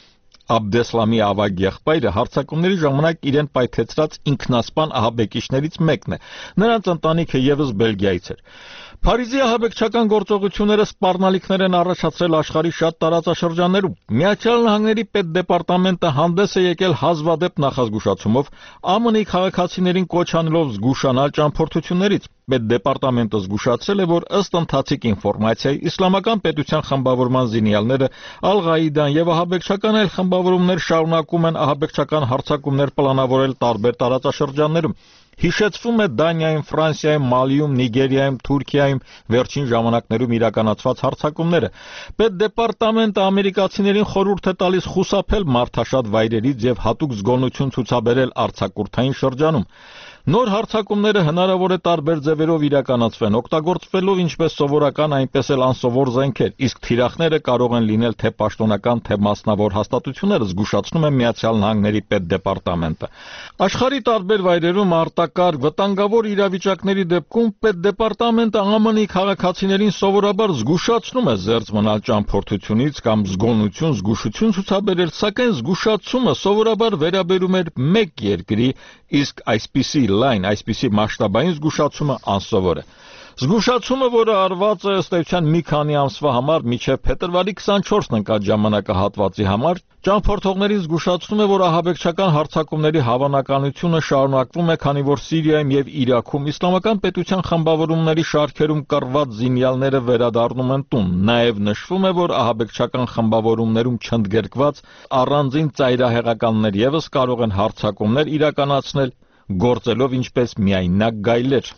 Աբդեսլամի ավագ եղբայրը հարձակումների ժամանակ իրեն պայթեցրած ինքնասպան ահաբեկիչներից մեկն է։ Նրանց ընտանիքը եւս Բելգիայից էր։ Փարիզի ահաբեկչական գործողությունները սպառնալիքներ են առաջացրել աշխարհի շատ տարածաշրջաններում։ Միացյալ Նահանգների պետդեպարտամենտը հանդես է եկել հազվադեպ նախազգուշացումով, ԱՄՆ-ի քաղաքացիներին կոչ անելով զգուշանալ ճամփորդություններից։ Պետդեպարտամենտը զգուշացրել է, որ ըստ ընթացիկ ինֆորմացիայի իսլամական պետության խմբավորման զինյալները Ալ-Ղաիդան եւ ահաբեկչական այլ խմբավորումներ շարունակում են ահաբեկչական հարձակումներ պլանավորել տարբեր տարածաշրջաններում։ Հիշեցվում է Դանիայում, Ֆրանսիայում, Մալիում, Նիգերիայում, Թուրքիայում վերջին ժամանակներում իրականացված հարձակումները։ Պետդեպարտամենտը ամերիկացիներին խորհուրդ է տալիս խուսափել մարդաշատ վայրերից եւ հատուկ զգոնություն ցուցաբերել արձակուրդային շրջանում։ Նոր հարձակումները հնարավոր է տարբեր ձևերով իրականացվեն, օգտագործվելով ինչպես սովորական, այնպես էլ անսովոր զենքեր, իսկ թիրախները կարող են լինել թե պաշտոնական, թե մասնավոր հաստատություններ, զգուշացնում է Միացյալ Նահանգների պետդեպարտամենտը։ Աշխարհի տարբեր վայրերում արտակարգ վտանգավոր իրավիճակների դեպքում պետդեպարտամենտը ԱՄՆ-ի քաղաքացիներին սովորաբար զգուշացնում է զերծ մնալ ճամփորդությունից կամ զգոնություն, զգուշություն ցուցաբերել, սակայն զգուշացումը սովորաբար վերաբերում էր մեկ երկրի, իսկ այսպիսի լայն, այսպիսի մասշտաբային զգուշացումը անսովոր է։ Զգուշացումը, որը արված է ըստ էության մի քանի ամսվա համար մինչև փետրվարի քսանչորսն ընկած ժամանակահատվածի համար, ճամփորդողներին զգուշացնում է, որ ահաբեկչական հարձակումների հավանականությունը շարունակվում է, քանի որ Սիրիայում եւ Իրաքում իսլամական պետության խմբավորումների շարքերում կռված զինյալները վերադառնում են տուն։ Նաեւ նշվում է, որ ահաբեկչական խմբավորումներում չընդգրկված առանձին ծայրահեղականներ եւս կարող են հարձակումներ իրականացնել, գործելով ինչպես միայնակ գայլեր։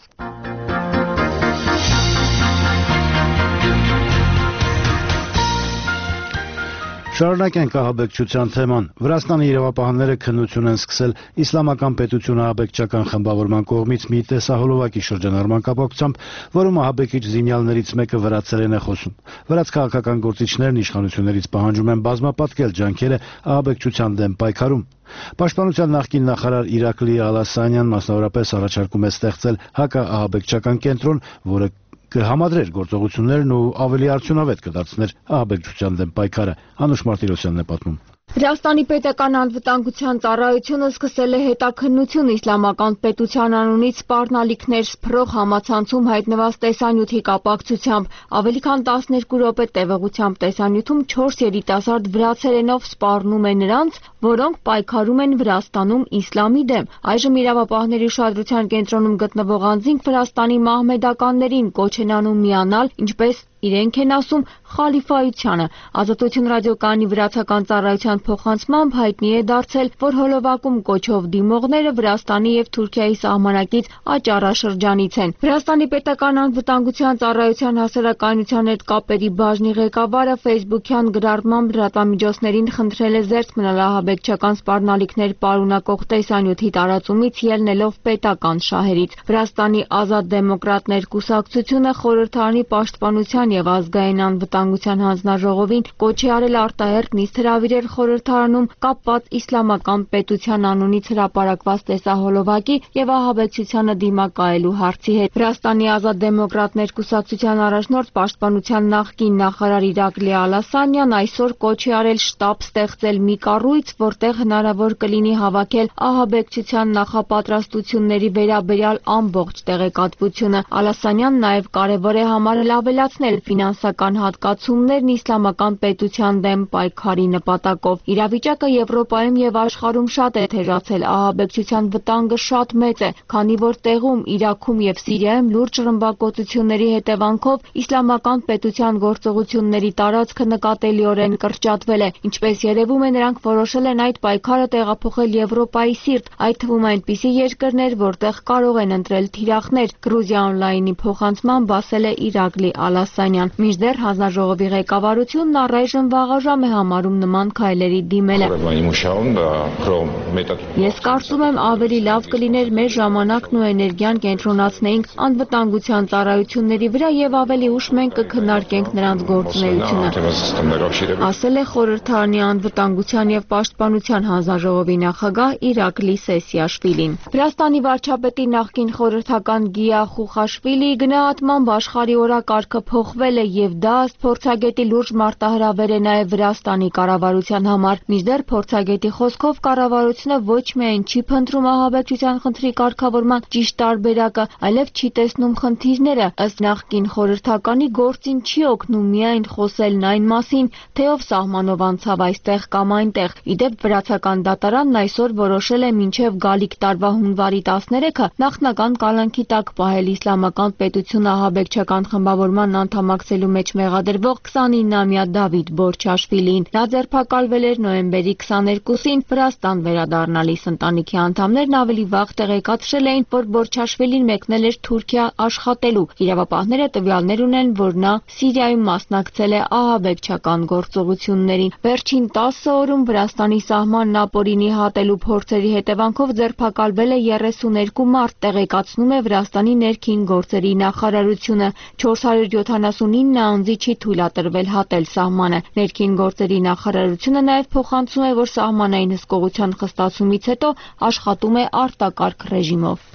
Շարունակենք ահաբեկչության թեման։ Վրաստանի իրավապահները քննություն են սկսել իսլամական պետություն ահաբեկչական խմբավորման կողմից մի տեսահոլովակի շրջանառման կապակցությամբ, որում ահաբեկիչ զինյալներից մեկը վրացերեն է խոսում։ Վրաց քաղաքական գործիչներն իշխանություններից պահանջում են բազմապատկել ջանքերը ահաբեկչության դեմ պայքարում։ Պաշտպանության նախկին նախարար Իրակլի Ալասանյան մասնավորապես առաջարկում է ստեղծել հակաահաբեկչական կենտրոն, որը կհամադրեր գործողություններն ու ավելի արդյունավետ կդարձներ ահաբեկչության դեմ պայքարը։ Անուշ Մարտիրոսյանն է պատմում։ Վրաստանի պետական անվտանգության ծառայությունը սկսել է հետաքննություն իսլամական պետության անունից սպառնալիքներ սփռող համացանցում հայտնված տեսանյութի կապակցությամբ։ Ավելի քան տասներկու րոպե տևողությամբ տեսանյութում չորս երիտասարդ վրացերենով սպառնում է նրանց, որոնք պայքարում են Վրաստանում իսլամի դեմ։ Այժմ իրավապահների ուշադրության կենտրոնում գտնվող անձինք Վրաստանի մահմեդականներին կոչ են անում միանալ, ինչպես իրենք են ասում, խալիֆայությանը։ Ազատություն ռադիոկայանի վրացական ծառայության փոխանցմամբ հայտնի է դարձել, որ հոլովակում կոչով դիմողները Վրաստանի եւ Թուրքիայի սահմանակից աճառաշրջանից են։ Վրաստանի պետական անվտանգության ծառայության հասարակայնության հետ կապերի բաժնի ղեկավարը Facebook-յան գրառմամբ լրատվամիջոցներին խնդրել է զերծ մնալ ահաբեկչական սպառնալիքներ պարունակող տեսանյութի տարածումից ելնելով պետական շահերից։ Վրաստանի ազատ դեմոկրատներ կուսակցությունը խորհրդարանի պաշտպանության եւ ազգային անվտանգության հանձնաժողովին կոչ է արել արտահերթ նիստ հրավիրել խորհրդարանում կապված իսլամական պետության անունից հրապարակված տեսահոլովակի եւ ահաբեկչությանը դիմակայելու հարցի հետ։ Վրաստանի ազատ դեմոկրատներ կուսակցության առաջնորդ պաշտպանության նախկին նախարար Իրակլի Ալասանյան այսօր կոչ է արել շտաբ ստեղծել մի կառույց, որտեղ հնարավոր կլինի հավաքել ահաբեկչության նախապատրաստությունների վերաբերյալ ամբողջ տեղեկատվությունը։ Ալասանյանն նաեւ կարեւոր է համարել ավելացնել ֆինանսական հատկացումներն իսլամական պետության դեմ պայքարի նպատակով։ Իրավիճակը Եվրոպայում եւ աշխարհում շատ է թեժացել, ահաբեկչության վտանգը շատ մեծ է, քանի որ տեղում, Իրաքում եւ Սիրիայում լուրջ ռմբակոծությունների հետևանքով իսլամական պետության գործողությունների տարածքը նկատելիորեն կրճատվել է։ Ինչպես երևում է, նրանք որոշել են այդ պայքարը տեղափոխել Եվրոպայի սիրտ, այդ թվում այնպիսի երկրներ, որտեղ կարող են ընտրել թիրախներ։ Գրուզիա օնլայնի փոխանցմամբ ասել է Իրակլի Ալասանյան։ Մինչդեռ հանձնաժողովի ղեկավարությունն առայժմ վաղաժամ է համարում նման քայլերի դիմելը։ Ես կարծում եմ ավելի լավ կլիներ մեր ժամանակն ու էներգիան կենտրոնացնեինք անվտանգության ծառայությունների վրա եւ ավելի ուշ մենք կքննարկենք նրանց գործունեությունը, ասել է խորհրդարանի անվտանգության եւ պաշտպանության հանձնաժողովի նախագահ Իրակլի Սեսիաշվիլին։ Վրաստանի վարչապետի նախկին խորհրդական Գիա Խուխաշվիլիի գնահատմամբ աշխարհի օրակարգը փոխ փոխվել է եւ դա ըստ փորձագետի լուրջ մարտահրավեր է նաեւ Վրաստանի կառավարության համար։ Մինչդեռ փորձագետի խոսքով կառավարությունը ոչ միայն չի փնտրում ահաբեկչության խնդրի կարգավորման ճիշտ տարբերակը, այլև չի տեսնում խնդիրները։ Ըստ նախկին խորհրդականի գործին չի օգնում միայն խոսելն այն մասին, թե ով սահմանով անցավ այստեղ կամ այնտեղ։ Իդեպ վրացական դատարանն այսօր որոշել է մինչև գալիք տարվա հունվարի տասներեքը նախնական կալանքի տակ պահել իսլամական պետությունը ահաբեկչական խմբավորման անդամակցելու մեջ մեղադրվող քսանինամյա Դավիթ Բորչաշվիլին։ Նա ձերբակալվել էր նոյեմբերի քսաներկուսին։ Վրաստան վերադառնալիս ընտանիքի անդամներն ավելի վաղ տեղեկացրել էին, որ Բորչաշվիլին մեկնել էր Թուրքիա աշխատելու։ Իրավապահները տվյալներ ունեն, որ նա Սիրիայում մասնակցել է ահաբեկչական գործողություններին։ Վերջին տասը օրում Վրաստանի սահմանն ապօրինի հատելու փորձերի հետևանքով ձերբակալվել է երեսուներկու մարդ, տեղեկացնում է Վրաստանի ներքին գործերի նախարարությունը։ չորս հարյուր յոթանասունինը անձի չի թույլատրվել հատել սահմանը։ Ներքին գործերի նախարարությունը նաև փոխանցում է, որ սահմանային հսկողության խստացումից հետո աշխատում է արտակարգ ռեժիմով։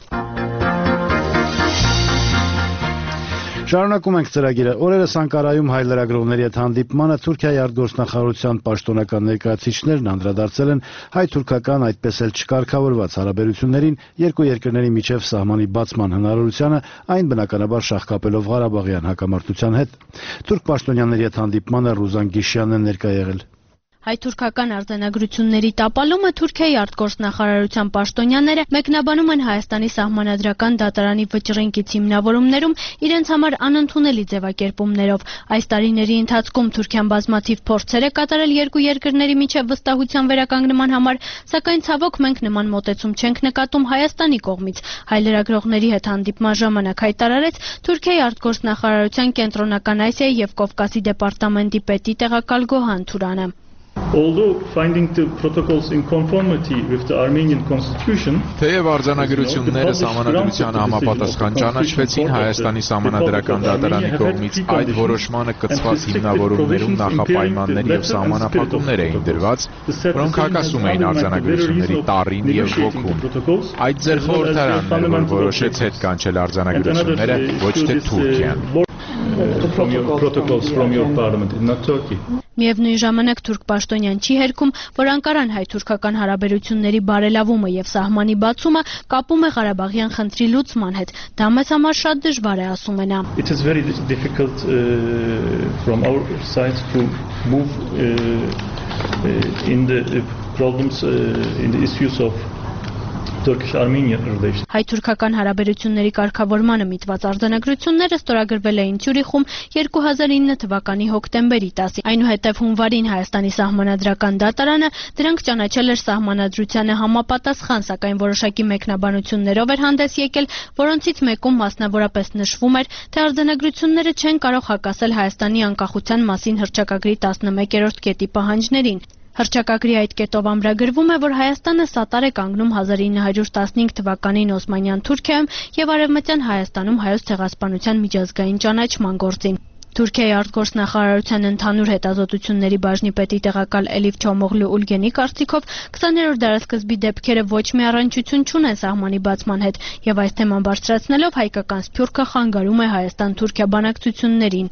Շարունակում ենք ծրագիրը։ Օրերս Անկարայում հայ լրագրողների հետ հանդիպմանը Թուրքիայի արտգործնախարարության պաշտոնական ներկայացուցիչներն անդրադարձել են հայ-թուրքական, այդպես էլ չկարգավորված հարաբերություններին, երկու երկրների միջև սահմանի բացման հնարավորությանը, այն բնականաբար շահկապելով Ղարաբաղյան հակամարտության հետ։ Թուրք պաշտոնյաների հետ հանդիպմանը Ռուզան Գիշյանն է ներկա եղել։ Հայ-թուրքական արձանագրությունների տապալումը Թուրքիայի արտգործնախարարության պաշտոնյաները մեկնաբանում են Հայաստանի սահմանադրական դատարանի վճռինքից հիմնավորումներում իրենց համար անընդունելի ձևակերպումներով։ Այս տարիների ընթացքում Թուրքիան բազմաթիվ փորձեր է կատարել երկու երկրների միջև վստահության վերականգնման համար, սակայն ցավոք մենք նման մոտեցում չենք նկատում Հայաստանի կողմից։ Հայ լրագրողների հետ հանդիպման ժամանակ հայտարարեց Թուրքիայի արտգործնախարարության կենտրոնական Ասիայի եւ Կովկասի դեպարտամենտի պետի տեղակալ Գոհան Թուրանը։ Although finding the protocols in conformity with the Armenian constitution, Թեև արձանագրությունները սահմանադրությանը համապատասխան ճանաչվեցին Հայաստանի սահմանադրական դատարանի կողմից, այդ որոշմանը կցված հիմնավորումներում նախապայմաններ եւ սահմանափակումներ էին դրված, որոնք հակասում էին արձանագրությունների տառին եւ ոգուն։ Այդ ձեր խորհրդարանն էր, որ որոշեց հետ կանչել արձանագրությունները, ոչ թե Թուրքիան։ From your protocols from your parliament, not Turkey. Միևնույն ժամանակ թուրք պաշտոնյան չի հերքում, որ Անկարան հայ-թուրքական հարաբերությունների բարելավումը եւ սահմանի բացումը կապում է Ղարաբաղյան խնդրի լուծման հետ։ Դա մեզ համար շատ դժվար է, ասում է նա։ It is very difficult uh, from our side to move uh, in the problems uh, in the issues of Turkish-Armenian relations. Հայ-թուրքական հարաբերությունների կարգավորմանը միտված արձանագրությունները ստորագրվել էին Ցյուրիխում երկու հազար ինը թվականի հոկտեմբերի տասին։ Այնուհետև հունվարին Հայաստանի սահմանադրական դատարանը դրանք ճանաչել էր սահմանադրությանը համապատասխան, սակայն որոշակի մեկնաբանություններով էր հանդես եկել, որոնցից մեկում մասնավորապես նշվում էր, թե արձանագրությունները չեն կարող հակասել Հայաստանի անկախության մասին հռչակագրի տասնմեկերորդ կետի պահանջներին։ Հռչակագրի այդ կետով ամրագրվում է, որ Հայաստանը սատար է կանգնում հազար ինը հարյուր տասնհինգ թվականին Օսմանյան Թուրքիայում եւ Արևմտյան Հայաստանում հայոց ցեղասպանության միջազգային ճանաչման գործին։ Թուրքիայի արտգործնախարարության ընդհանուր հետազոտությունների բաժնի պետի տեղակալ Էլիֆ Չոմօղլու Ուլգենի կարծիքով քսաներորդ դարաշրջանի դեպքերը ոչ մի առնչություն չունեն սահմանի բացման հետ եւ այս թեման բարձրացնելով հայկական սփյուռքը խանգարում է Հայաստան-Թուրքիա բանակցություններին։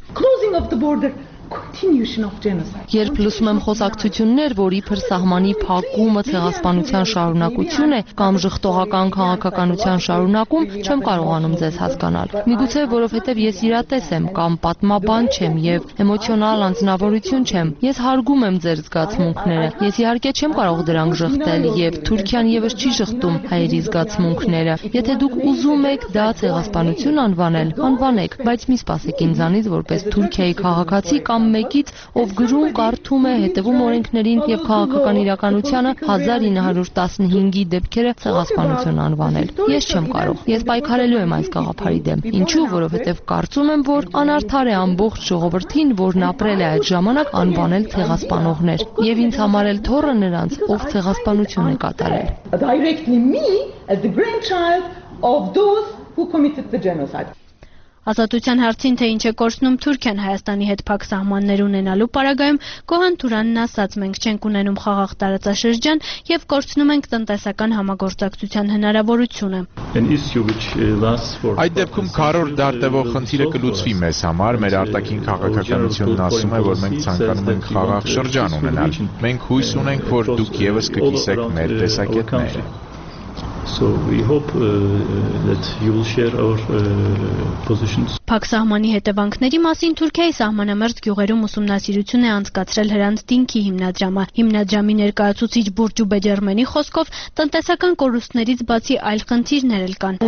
Երբ լսում եմ խոսակցություններ, որ իբր սահմանի փակումը ցեղասպանության շարունակություն է կամ ժխտողական քաղաքականության շարունակում, չեմ կարողանում ձեզ հասկանալ։ Միգուցե որովհետև ես իրատես եմ կամ պատմաբան չեմ եւ էմոցիոնալ անձնավորություն չեմ։ Ես հարգում եմ ձեր զգացմունքները։ Ես իհարկե չեմ կարող դրանք ժխտել եւ Թուրքիան եւս չի ժխտում հայերի զգացմունքները։ Եթե դուք ուզում եք դա ցեղասպանություն անվանել, անվանեք, բայց մի սպասեք ինձանից որպես Թուրքիայի քաղաքացի կամ մեկից, ով գրում, կարդում է, հետևում օրենքներին եւ քաղաքական իրականությանը հազար ինը հարյուր տասնհինգի դեպքերը ցեղասպանություն անվանել։ Ես չեմ կարող։ Ես պայքարելու եմ այս գաղափարի դեմ։ Ինչու՞, որովհետեւ կարծում եմ, որ անարդար է ամբողջ ժողովրդին, որն ապրել է այդ ժամանակ, անվանել ցեղասպանողներ եւ ինձ համար էլ թոռը նրանց, ով ցեղասպանություն է կատարել։ Directly me as the grandchild of those who committed the genocide. Ազատության հարցին, թե ինչ է կորցնում Թուրքիան Հայաստանի հետ փակ սահմաններ ունենալու պարագայում, Գոհան Թուրանն ասաց. մենք չենք ունենում խաղաղ տարածաշրջան եւ կորցնում ենք տնտեսական համագործակցության հնարավորությունը։ Այդ դեպքում քառորդ դար տևող խնդիրը կլուծվի մեզ համար, մեր արտաքին քաղաքականությունն ասում է, որ մենք ցանկանում ենք խաղաղ շրջան ունենալ։ Մենք հույս ունենք, որ դուք եւս կկիսեք մեր տեսակետները։ So we hope uh, that you will share our uh, positions. Փակ սահմանի հետևանքների մասին Թուրքիայի սահմանամերձ գյուղերում ուսումնասիրություն է անցկացրել Հրանտ Դինքի հիմնադրամը։ Հիմնադրամի ներկայացուցիչ Բուրջու Բեջերմենի խոսքով տնտեսական կորուստներից բացի այլ խնդիրներ էլ կան։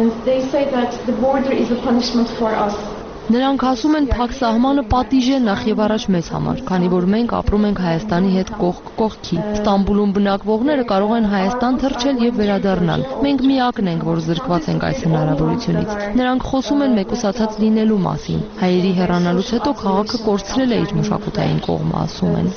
Նրանք ասում են, փակ սահմանը պատիժ է նախ եւ առաջ մեզ համար, քանի որ մենք ապրում ենք Հայաստանի հետ կողք կողքի։ Ստամբուլում բնակվողները կարող են Հայաստան թռչել եւ վերադառնալ։ Մենք միակն ենք, որ զրկված ենք այս հնարավորությունից։ Նրանք խոսում են մեկուսացած լինելու մասին։ Հայերի հեռանալուց հետո քաղաքը կորցրել է իր մշակութային կողմը, ասում են։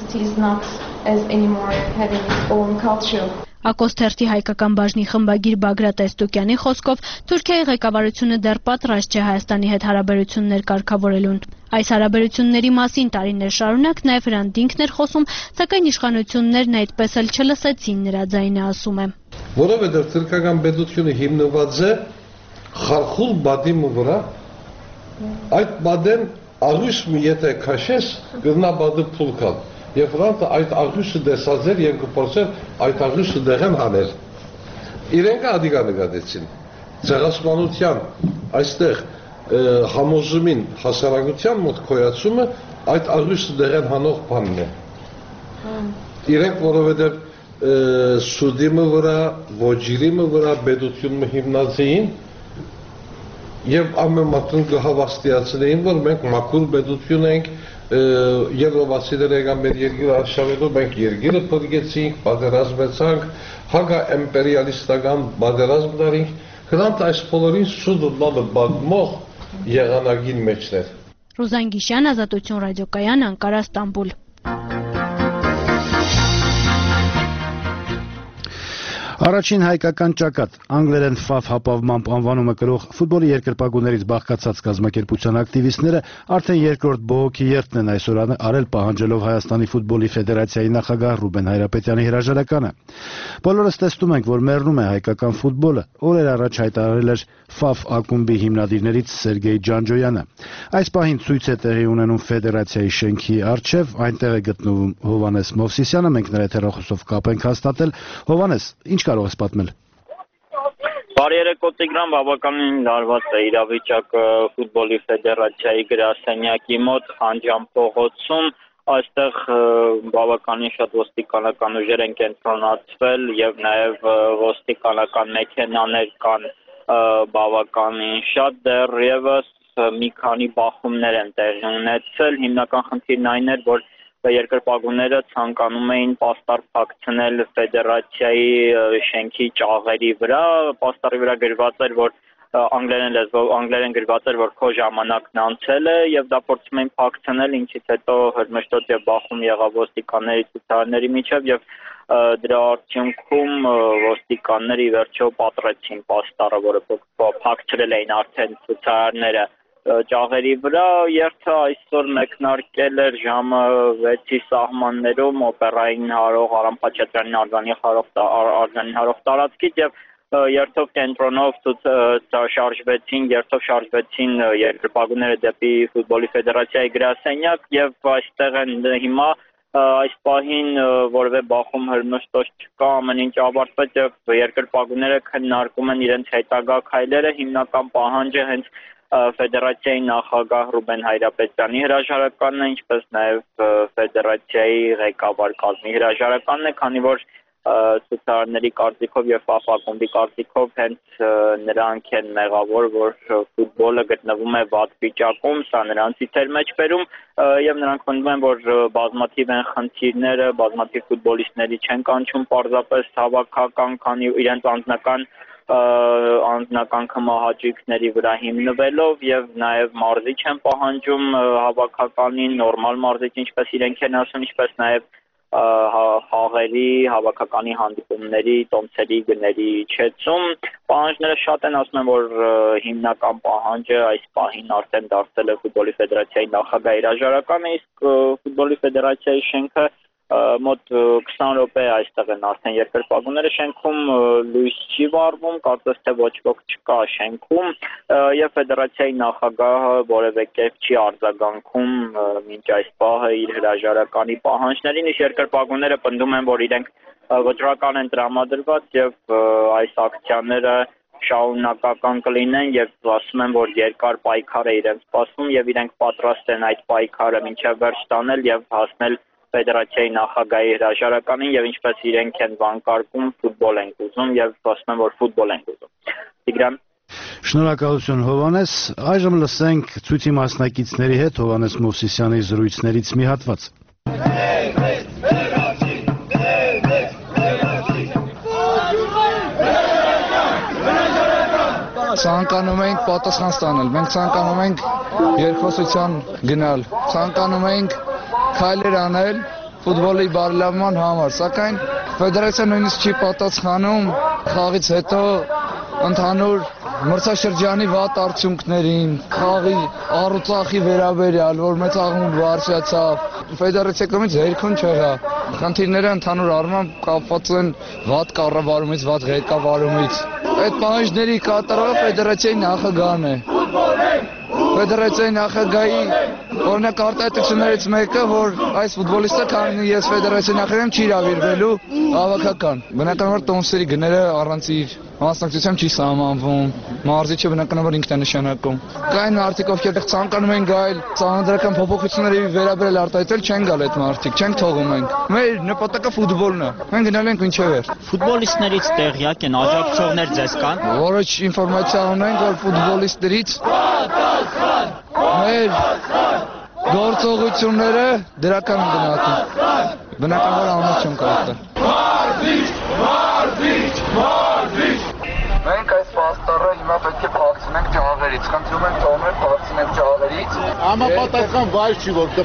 Ակոս թերթի հայկական բաժնի խմբագիր Բագրատ Էստուկյանի խոսքով Թուրքիայի ղեկավարությունը դեռ պատրաստ չէ Հայաստանի հետ հարաբերություններ կարգավորելուն։ Այս հարաբերությունների մասին տարիներ շարունակ նաև Հրանտ Դինքն էր խոսում, սակայն իշխանություններն այդպես էլ չլսեցին նրա ձայնը, ասում է։ Որովհետև թուրքական պետությունը հիմնված է խարխուլ բադիմի վրա, այդ բադեն աղյուսը եթե քաշես, գտնա բադը փուլքան։ Եվ Հրանտը այդ աղյուսը դեսած էր և կպորսեր այդ աղյուսը դեղեն հաներ։ Իրենք ադիգա նգադեցին, ցեղասպանության այստեղ համոզումին հասարակության մոտ քոյացումը այդ աղյուսը դեղեն հանող բանն է։ Իրենք որովհետև սուդիմը վրա, ոջիրիմը վրա պետությունը հիմնած էին և ամեն մարդուն կհավաստիացնեին, որ մենք մաքուր պետություն ենք, Եվրոպացիները եկան մեր երկիրը արշավելու, մենք երկիրը փրկեցինք, պատերազմեցանք, հակաիմպերիալիստական պատերազմ դարինք, Հրանտ այս բոլորին սուդը լալը բադմող եղանակին մեջներ։ Ռուզան Գիշյան, Ազատություն ռադիոկայան, Անկարա, Ստամբուլ։ Առաջին հայկական ճակատ անգլերեն Ֆաֆ հապավմամբ անվանումը կրող ֆուտբոլի երկրպագուներից բաղկացած կազմակերպության ակտիվիստները արդեն երկրորդ բողոքի երթն են այսօր արել պահանջելով Հայաստանի ֆուտբոլի ֆեդերացիայի նախագահ Ռուբեն Հայրապետյանի հրաժարականը։ Բոլորս տեսնում ենք, որ մեռնում է հայկական ֆուտբոլը, օրեր առաջ հայտարարել էր Ֆաֆ ակումբի հիմնադիրներից Սերգեյ Ջանջոյանը։ Այս պահին ցույց է տեղի ունենում ֆեդերացիայի շենքի առջև, այնտեղ է գտնվում Հովհաննես Մովսիսյանը, մենք նրա հեռախոսով կապ ենք հաստատել։ Հովհաննես, ինչ կարող ես պատմել։ Բարի երեկո Տիգրան, բավականին լարված է իրավիճակը ֆուտբոլի ֆեդերացիայի գրասենյակի մոտ Խանջան փողոցում, այստեղ բավականին շատ ոստիկանական ուժեր են կենտրոնացվել եւ նաեւ ոստիկանական մեքենաներ կան բավականին շատ, դեռևս մի քանի բախումներ են տեղի ունեցել, հիմնական խնդիրն այն էր, որ երկրպագուները ցանկանում էին պաստառ փակցնել ֆեդերացիայի շենքի ճաղերի վրա, պաստառի վրա գրված էր, որ անգլերեն լեզվով անգլերեն գրված էր, որ քո ժամանակն անցել է եւ դա փորձում էին փակցնել, ինչից հետո հրմշտոց եւ բախում եղավ ոստիկանների ցուցարարների միջև եւ դրա արդյունքում ոստիկանները ի վերջո պատռեցին պաստառը, որը փակցրել էին արդեն ցուցարարները ճաղերի վրա։ Երթը այսօր մեկնարկել էր ժամը վեցի սահմաններում օպերային հարող Արամ Խաչատրյանի արձանի հարող տարածքից եւ երթով կենտրոնով շարժվեցին, երթով շարժվեցին երկրպագուները դեպի ֆուտբոլի ֆեդերացիայի գրասենյակ եւ այստեղ են հիմա այս պահին որևէ բախում հրմշտոց չկա, ամեն ինչ ավարտվեց եւ երկրպագուները քննարկում են իրենց հետագա քայլերը, հիմնական պահանջը հենց ֆեդերացիայի նախագահ Ռուբեն Հայրապետյանի հրաժարականն է, ինչպես նաև ֆեդերացիայի ղեկավար կազմի հրաժարականն է, քանի որ ցուցարարների կարծիքով եւ Ֆաֆ ակումբի կարծիքով հենց նրանք են մեղավոր, որ ֆուտբոլը գտնվում է վատ վիճակում, սա նրանցից էր մեջ բերում եւ նրանք պնդում են, որ բազմաթիվ են խնդիրները, բազմաթիվ ֆուտբոլիստների չեն կանչում պարզապես հավաքական, քանի իրենց անձնական անձնական կմահաճույքների վրա հիմնվելով եւ նաեւ մարզիչ են պահանջում հավաքականին, նորմալ մարզիչ, ինչպես իրենք են ասում, ինչպես նաեւ խաղերի, հավաքականի հանդիպումների, տոմսերի գների իջեցում, Պահանջները շատ են, ասում են, որ հիմնական պահանջը այս պահին արդեն դարձել է ֆուտբոլի ֆեդերացիայի նախագահի հրաժարականը, իսկ ֆուտբոլի ֆեդերացիայի շենքը մոտ քսան րոպե այստեղ են արդեն երկրպագուները շենքում լույս չի վառվում, կարծես թե ոչ ոք չկա շենքում եւ ֆեդերացիայի նախագահը որևէ կերպ չի արձագանքում մինչ այս պահը իր հրաժարականի պահանջներին, իսկ երկրպագուները պնդում են, որ իրենք վճռական են տրամադրված եւ այս ակցիաները շարունակական կլինեն եւ ասում են, որ երկար պայքար է իրենց սպասում եւ իրենք պատրաստ են այդ պայքարը մինչեւ վերջ տանել եւ հասնել ֆեդերացիայի նախագահի հրաժարականին եւ ինչպես իրենք են վանկարկում ֆուտբոլ են ուզում եւ ասում են, որ ֆուտբոլ են ուզում։ Տիգրան Շնորհակալություն Հովանես, այժմ լսենք ցույցի մասնակիցների հետ Հովանես Մովսիսյանի զրույցներից մի հատված։ Ցանկանում ենք պատասխան ստանալ, մենք ցանկանում ենք երկխոսության գնալ, ցանկանում ենք քայլեր անել ֆուտբոլի բարելավման համար, սակայն ֆեդերացիան նույնիսկ չի պատասխանում խաղից հետո ընդհանուր մրցաշրջանի վատ արդյունքներին, խաղի առուծախի վերաբերյալ, որ մեծ աղմուկ բարձրացավ, ֆեդերացիայի կողմից հերքուն չեղավ։ Խնդիրները ընդհանուր առմամբ կապված են վատ կառավարումից, վատ ղեկավարումից։ Այդ պահանջների կատարողը ֆեդերացիայի նախագահն է։ Ֆեդերացիայի նախագահի օրինակ արտահայտություններից մեկը, որ այս ֆուտբոլիստը քանի ես ֆեդերացիայի նախագահ չի հրավիրվելու հավաքական։ Բնականաբար տոմսերի գները առանց իր մասնակցությամբ չի սահմանվում, մարզիչը բնականաբար ինքն է նշանակում։ Կային մարդիկ, ովքեր ցանկանում են գալ, ծանոթական փոփոխությունների վերաբերել արտահայտել, չեն գալ այդ մարդիկ, չենք թողում ենք։ Մեր նպատակը ֆուտբոլն է։ Մենք գնալ ենք մինչև վերջ։ Ֆուտբոլիստներից տեղյակ են, աջակցողներ ձեզ կան։ Որոշ ինֆորմացիա ունենք, որ ֆուտբոլիստներից մեր գործողությունները դրական են գնահատում։ Բնականաբար անունը չեմ կարող։ Մարզիչ, մարզիչ, մարզիչ։ Մենք այս պաստառը հիմա պետք է փակցնենք ջահերից, խնդրում ենք թողնել փակցնենք ջահերից։ Համապատասխան վայր չի որ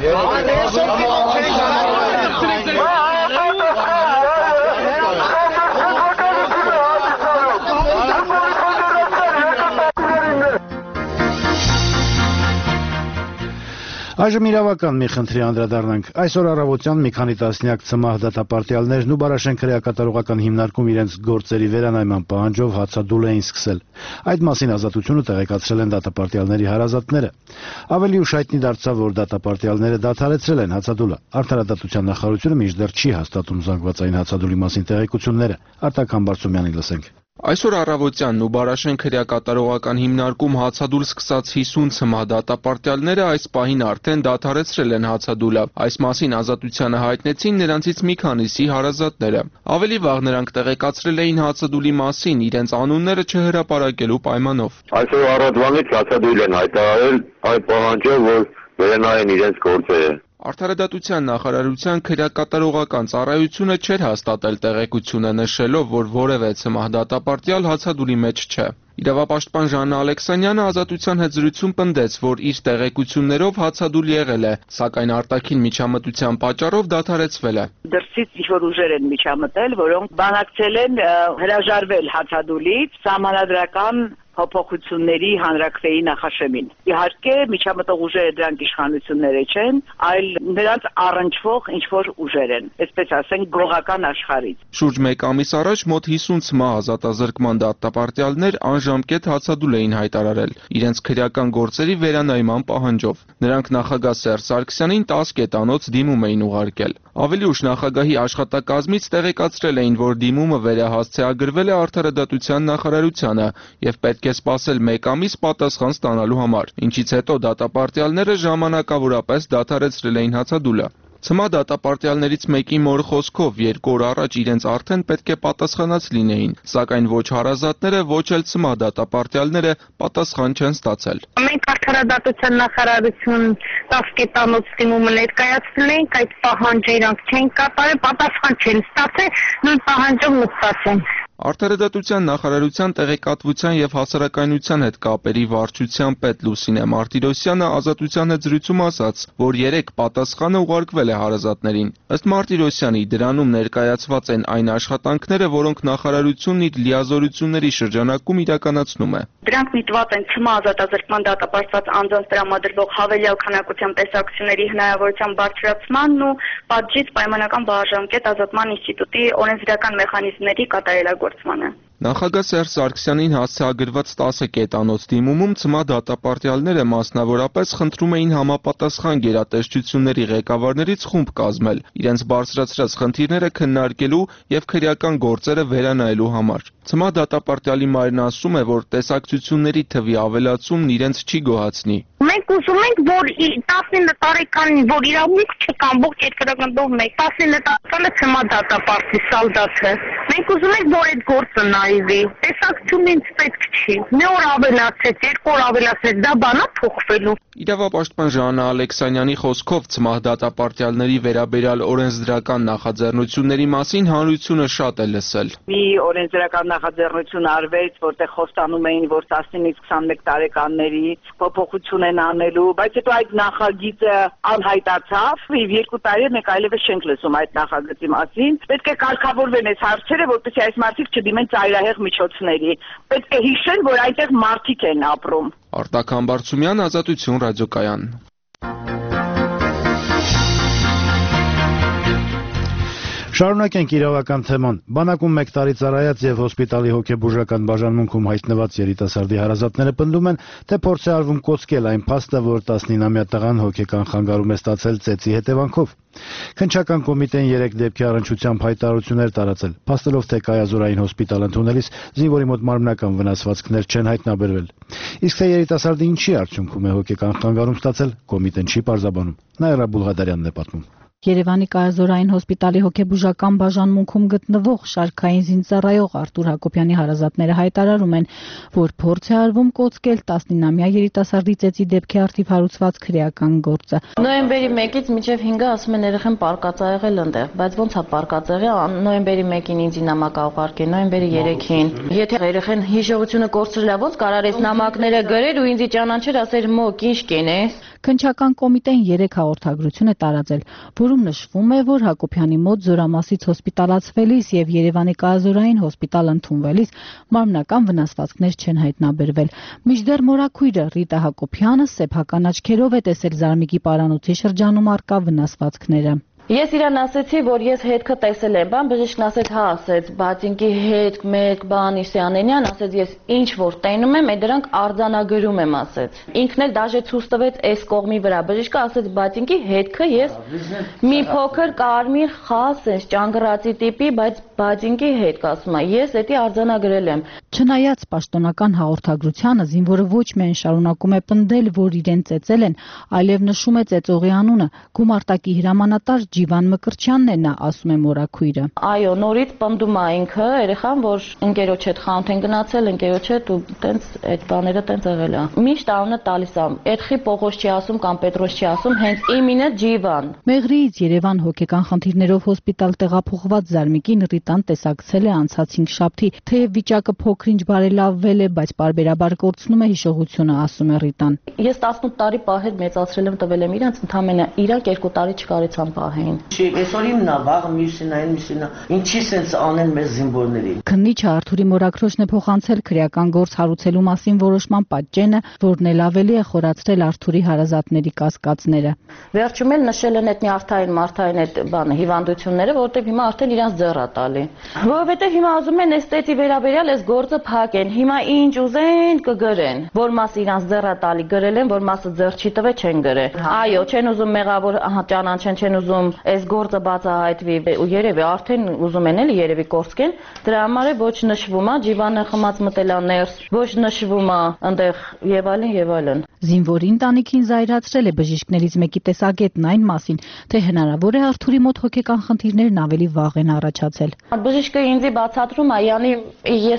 Այժմ իրավական մի խնդրի անդրադառնանք։ Այսօր առավոտյան մի քանի տասնյակ ցմահ դատապարտյալներն ու Բարաշեն քրեակատարողական հիմնարկում իրենց գործերի վերանայման պահանջով հացադուլ էին սկսել։ Այդ մասին Ազատությունը տեղեկացրել են դատապարտյալների հարազատները։ Ավելի ուշ հայտնի դարձավ, որ դատապարտյալները դադարեցրել են հացադուլը։ Արդարադատության նախարարությունը մինչդեռ չի հաստատում զանգվածային հացադուլի մասին տեղեկությունները։ Արտակ Համբարձումյանին լսենք։ Այսօր առավոտյան Նուբարաշեն քրեակատարողական հիմնարկում հացադուլ սկսած հիսուն ցմահ դատապարտյալները այս պահին արդեն դադարեցրել են հացադուլը։ Այս մասին Ազատությանը հայտնեցին նրանցից մի քանիսի հարազատները։ Ավելի վաղ նրանք տեղեկացրել էին հացադուլի մասին իրենց անունները չհրապարակելու պայմանով։ Այսօր առավոտվանից հացադուլ են հայտարարել այն պահանջով, որ վերանայեն իրենց գործերը։ Արդարադատության նախարարության քրեակատարողական ծառայությունը չէր հաստատել տեղեկությունը, նշելով, որ որևէ ցմահ դատապարտյալ հացադուլի մեջ չէ։ Իրավապաշտպան Ժաննա Ալեքսանյանը Ազատության հետ զրույցում պնդեց, որ իր տեղեկություններով հացադուլ եղել է, սակայն արտաքին միջամտության պատճառով դադարեցվել է։ Դրսից ինչ-որ ուժեր են միջամտել, որոնք բանակցել են հրաժարվել հացադուլից սահմանադրական փոփոխությունների հանրակրվեի նախաշեմին։ Իհարկե, միջամտող ուժերը դրանք իշխանությունները չեն, այլ նրանց առնչվող ինչ-որ ուժեր են, այսպես ասենք, գողական աշխարհից։ Շուրջ մեկ ամիս առաջ մոտ հիսուն ցմահ ազատազրկման դատապարտյալներ անժամկետ հացադուլ էին հայտարարել իրենց քրեական գործերի վերանայման պահանջով։ Նրանք նախագահ Սերժ Սարգսյանին տասը կետանոց դիմում էին ուղարկել։ Ավելի ուշ նախագահի աշխատակազմից տեղեկացրել էին, որ դիմումը վերահասցեագրվել է Արդարադատության նախարարությանը եւ պետք է սպասել մեկ ամիս պատասխան ստանալու համար, ինչից հետո դատապարտյալները ժամանակավորապես դադարեցրել էին հացադուլը։ Ցմահ դատապարտյալներից մեկի մոր խոսքով երկու օր առաջ իրենց արդեն պետք է պատասխանած լինեին, սակայն ոչ հարազատները, ոչ էլ ցմահ դատապարտյալները պատասխան չեն ստացել։ Մենք Արդարադատության նախարարություն տասը կետանոց դիմումը ներկայացրել ենք, այդ պահանջը իրանք չեն կատարել, պատասխան չեն ստացել, նույն պահանջով նստած են։ Արտարադատության նախարարության տեղեկատվության եւ հասարակայնության հետ կապերի վարչության պետ Լուսինե Մարտիրոսյանը Ազատության հետ զրույցում ասաց, որ երեք պատասխանը ուղարկվել է հարազատներին։ Ըստ Մարտիրոսյանի, դրանում ներկայացված են այն աշխատանքները, որոնք նախարարությունն իր լիազորությունների շրջանակում իրականացնում է։ Դրանք միտված են ՑՄ ազատազրկման դատապարտված անձանց տրամադրվող հավելյալ քանակության տեսակցությունների հնարավորության բարձրացմանն ու պատժից պայմանական բաժանկետ ազատման ինստիտուտի օրենսդրական մեխանիզմների կատարելագործմանը։ Նախագահ Սերժ Սարգսյանին հասցեագրված տասը կետանոց դիմումում ՑՄ դատապարտյալները մասնավորապես խնդրում էին համապատասխան գերատեսչությունների ղեկավարներից խումբ կազմել, իրենց բարձրացրած խնդիրները քննարկելու եւ քրեական գործերը վերանայելու համար։ ՑՄ դատապարտյալի մայրն ասում է, որ տեսակցությունների թվի ավելացումն իրենց չի գոհացնի։ Մենք ուզում ենք, որ տասնինը տարեկան, որ իրավունք չկա ամբողջ երկրագնդով մեկ, տասնինը տարեկանը ՑՄ դատապարտի սալդաթը։ Մենք ուզում ենք, որ այդ գործը նայվի։ Տեսակցությունն ինձ պետք չի։ Մի օր ավելացեց, երկու օր ավելացեց, դա բանա փոխվելու։ Իրավապաշտպան Ժաննա Ալեքսանյանի խոսքով ՑՄ դատապարտյալների վերաբերյալ օրենսդրական նախաձեռնությունների մասին հանրությունը շատ է լսել։ Մի օրենսդրական նախաձեռնություն արվեց, որտեղ խոստանում էին, որ տասնինից քսանմեկ տարեկանների փոփոխություն են անելու, բայց հետո այդ նախագիծը անհայտացավ, եւ երկու տարի մենք այլևս չենք լսում այդ նախագծի մասին։ Պետք է կարգավորվեն այս հարցերը, որպեսզի այս մարդիկ չդիմեն ծայրահեղ միջոցների։ Պետք է հիշեն, որ այնտեղ մարդիկ են ապրում։ Արտակ Համբարձումյան, Ազատություն ռադիոկայան։ Շարունակենք իրավական թեման։ Բանակում մեկ տարի ծառայած եւ հոսպիտալի հոգեբուժական բաժանմունքում հայտնված երիտասարդի հարազատները պնդում են, թե փորձ է արվում կոծկել այն փաստը, որ տասնինամյա տղան հոգեկան խանգարում է ստացել ծեծի հետևանքով։ Քննչական կոմիտեն երեք դեպքի առնչությամբ հայտարարություններ տարածել, փաստելով, թե կայազորային հոսպիտալ ընդունելիս զինվորի մոտ մարմնական վնասվածքներ չեն հայտնաբերվել։ Իսկ թե երիտասարդը ինչի արդյունքում է հոգեկան խանգարում ստացել, կոմիտեն չի պարզաբանում։ Նաիրա Բուլղադարյանն է պատմում։ Երևանի կայազորային հոսպիտալի հոգեբուժական բաժանմունքում գտնվող շարքային զինծառայող Արտուր Հակոբյանի հարազատները հայտարարում են, որ փորձ է արվում կոծկել տասնինամյա երիտասարդի ծեծի դեպքի առթիվ հարուցված քրեական գործը։ Նոյեմբերի մեկից մինչև հինգը ասում են երեխան պարկած ա եղել այնտեղ, բայց ոնց է պարկած եղել, նոյեմբերի մեկին ինձ նամակ ուղարկել, նոյեմբերի երեքին։ Եթե երեխան հիշողությունը կորցրել է, ոնց կարար այս նամակները գրել ու ինձ ճանաչել, ասել մոկ ինչ կենես։ Քննչական կոմիտեն երեք հաղորդագրություն է տարածել, որում նշվում է, որ Հակոբյանի մոտ Զորամասից հոսպիտալացվելիս եւ Երևանի կայազորային հոսպիտալ ընդունվելիս մարմնական վնասվածքներ չեն հայտնաբերվել։ Մինչդեռ մորաքույրը Ռիտա Հակոբյանը սեփական աչքերով է տեսել Զարմիկի պարանոցի շրջանում առկա վնասվածքները։ Ես իրան ասեցի, որ ես հետքը տեսել եմ, բան բժիշկն ասեց, հա, ասեց, բացինքի հետ, մեկ բան Իսյանենյան, ասեց, ես ինչ որ տենում եմ, այդ դրանք արձանագրում եմ, ասեց։ Ինքն էլ դաժե ցույց տվեց այս կողմի վրա, բժիշկը ասեց, բացինքի հետքը ես մի փոքր կարմիր խաս, այս ճանգռացի տիպի, բայց բացինքի հետ ասում է, ես դա արձանագրել եմ։ Չնայած պաշտոնական հաղորդագրությանը, զինվորը ոչ միայն շարունակում է պնդել, որ իրեն ծեծել են, այլև նշում է ծեծողի անունը, գումարտակի հրամանատար Ջիվան Մկրտչյանն է, նա ասում է մորաքույրը։ Այո, նորից պնդում է ինքը, երեխան, որ ընկերոջ հետ խանութ են գնացել, ընկերոջ հետ ու տենց այդ բաները տենց եղել է։ Միշտ անունը տալիս է, Էրխի Պողոս չի ասում կամ Պետրոս չի ասում, հենց իմինը Ջիվան։ Մեղրիից Երևան հոգեկան խնդիրներով հոսպիտալ տեղափոխված Զարմիկին Ռիտան տեսակցել է անցած հինգշաբթի, թեև վիճակը փոքր-ինչ բարելավվել է, բայց պարբերաբար կորցնում է հիշողությունը, ասում է Ռիտան։ Ես տասնութ տարի պահել մեծացրել եմ, տվել եմ իրանց, ընդամենը իրանք երկու տարի չկարեցան պահել։ Այսօր իմն է, վաղը մյուսին է, մյուսին է։ Ինչի սենց անեն մեր զինվորներին։ Քննիչը Արթուրի մորաքրոջն է փոխանցել քրեական գործ հարուցելու մասին որոշման պատճենը, որն էլ ավելի է խորացրել Արթուրի հարազատների կասկածները։ Վերջում էլ նշել են այդ մի արթային մարթային այդ բանը հիվանդությունները, որտեղ հիմա արդեն իրանց ձեռ է տալի։ Որովհետև հիմա ուզում են էսթետի վերաբերյալ այս գործը փակեն։ Հիմա ինչ ուզեն կգրեն, որ մասը իրանց ձեռ է տալի գրել են, որ մասը ձեռ չի տվել չեն գրել։ Այո, չեն ուզում մեղավոր ճանաչեն, չեն ուզում այս գործը բացահայտվի ու երևի արդեն ուզում են էլի երևի կորցկեն, դրա համար է ոչ նշվում է Ջիվանը խմած մտել է ներս, ոչ նշվում է այնտեղ եւ այլն եւ այլն։ Զինվորի ընտանիքին զայրացրել է բժիշկներից մեկի տեսակետն այն մասին, թե հնարավոր է Արթուրի մոտ հոգեկան խնդիրներն ավելի վաղ են առաջացել։ Բժիշկը ինձ բացատրում է, յանի ես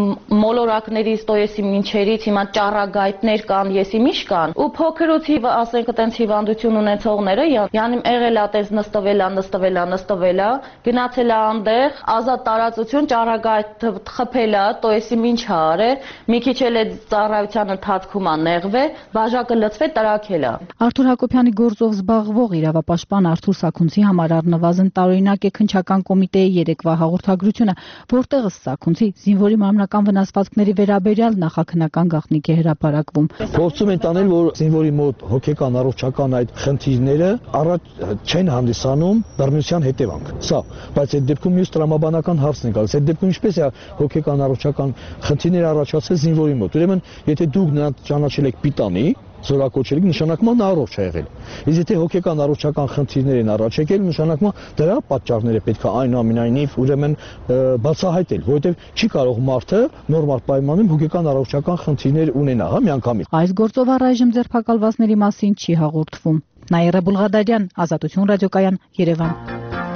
մոլորակներից, տոյեսի մինչերից հիմա ճառագայթներ կան, եսի միշ կան, ու փոքրուց ասենք այտենց հիվանդություն ունեցողները, յանի եղել է այտենց նստվելա, նստվելա, նստվելա, գնացել է այնտեղ, ազատ տարածություն, ճառագայթ խփելա, տոյեսի մինչ է արել, մի քիչ էլ է ծառայության ընթացքում է նեղվել, բաժակը լցվել, տրաքել է։ Արթուր Հակոբյանի գործով զբաղվող իրավապաշտպան Արթուր Սաքունցի համար առնվազն տարօրինակ է քննչական կոմիտեի երեկվա հաղորդագրությունը, որտեղ ըստ Սաքունցի զինվորի մարմնական վնասվածքների վերաբերյալ նախաքննական գաղտնիք է հրապարակվում։ Փորձում են տանել, որ զինվորի մոտ հոգեկան առողջական այդ խնդիրները առաջ չեն հանդիսանում բռնության հետևանք։ Սա, բայց այդ դեպքում մյուս տրամաբանական հարցն է գալիս։ Այդ դեպքում ինչպես է հոգեկան առողջական խնդիրներ առաջացել զինվորի մոտ։ Ուրեմն, եթե դուք նրան ճանաչել եք պիտանի, զորակոչել եք, նշանակում է նա առողջ է եղել։ Իսկ եթե հոգեկան առողջական խնդիրներ են առաջ եկել, նշանակում է դրա պատճառները պետք է այնուամենայնիվ ուրեմն բացահայտել, որովհետև չի կարող մարդը նորմալ պայմաններում հոգեկան առողջական խնդիրներ ունենա, հա, միանգամից։ Այս գործով առայժմ ձերբակալվածների մասին չի հաղորդվում։ Նաիրա Բուլղադարյան, Ազատություն ռադիոկայան, Երևան։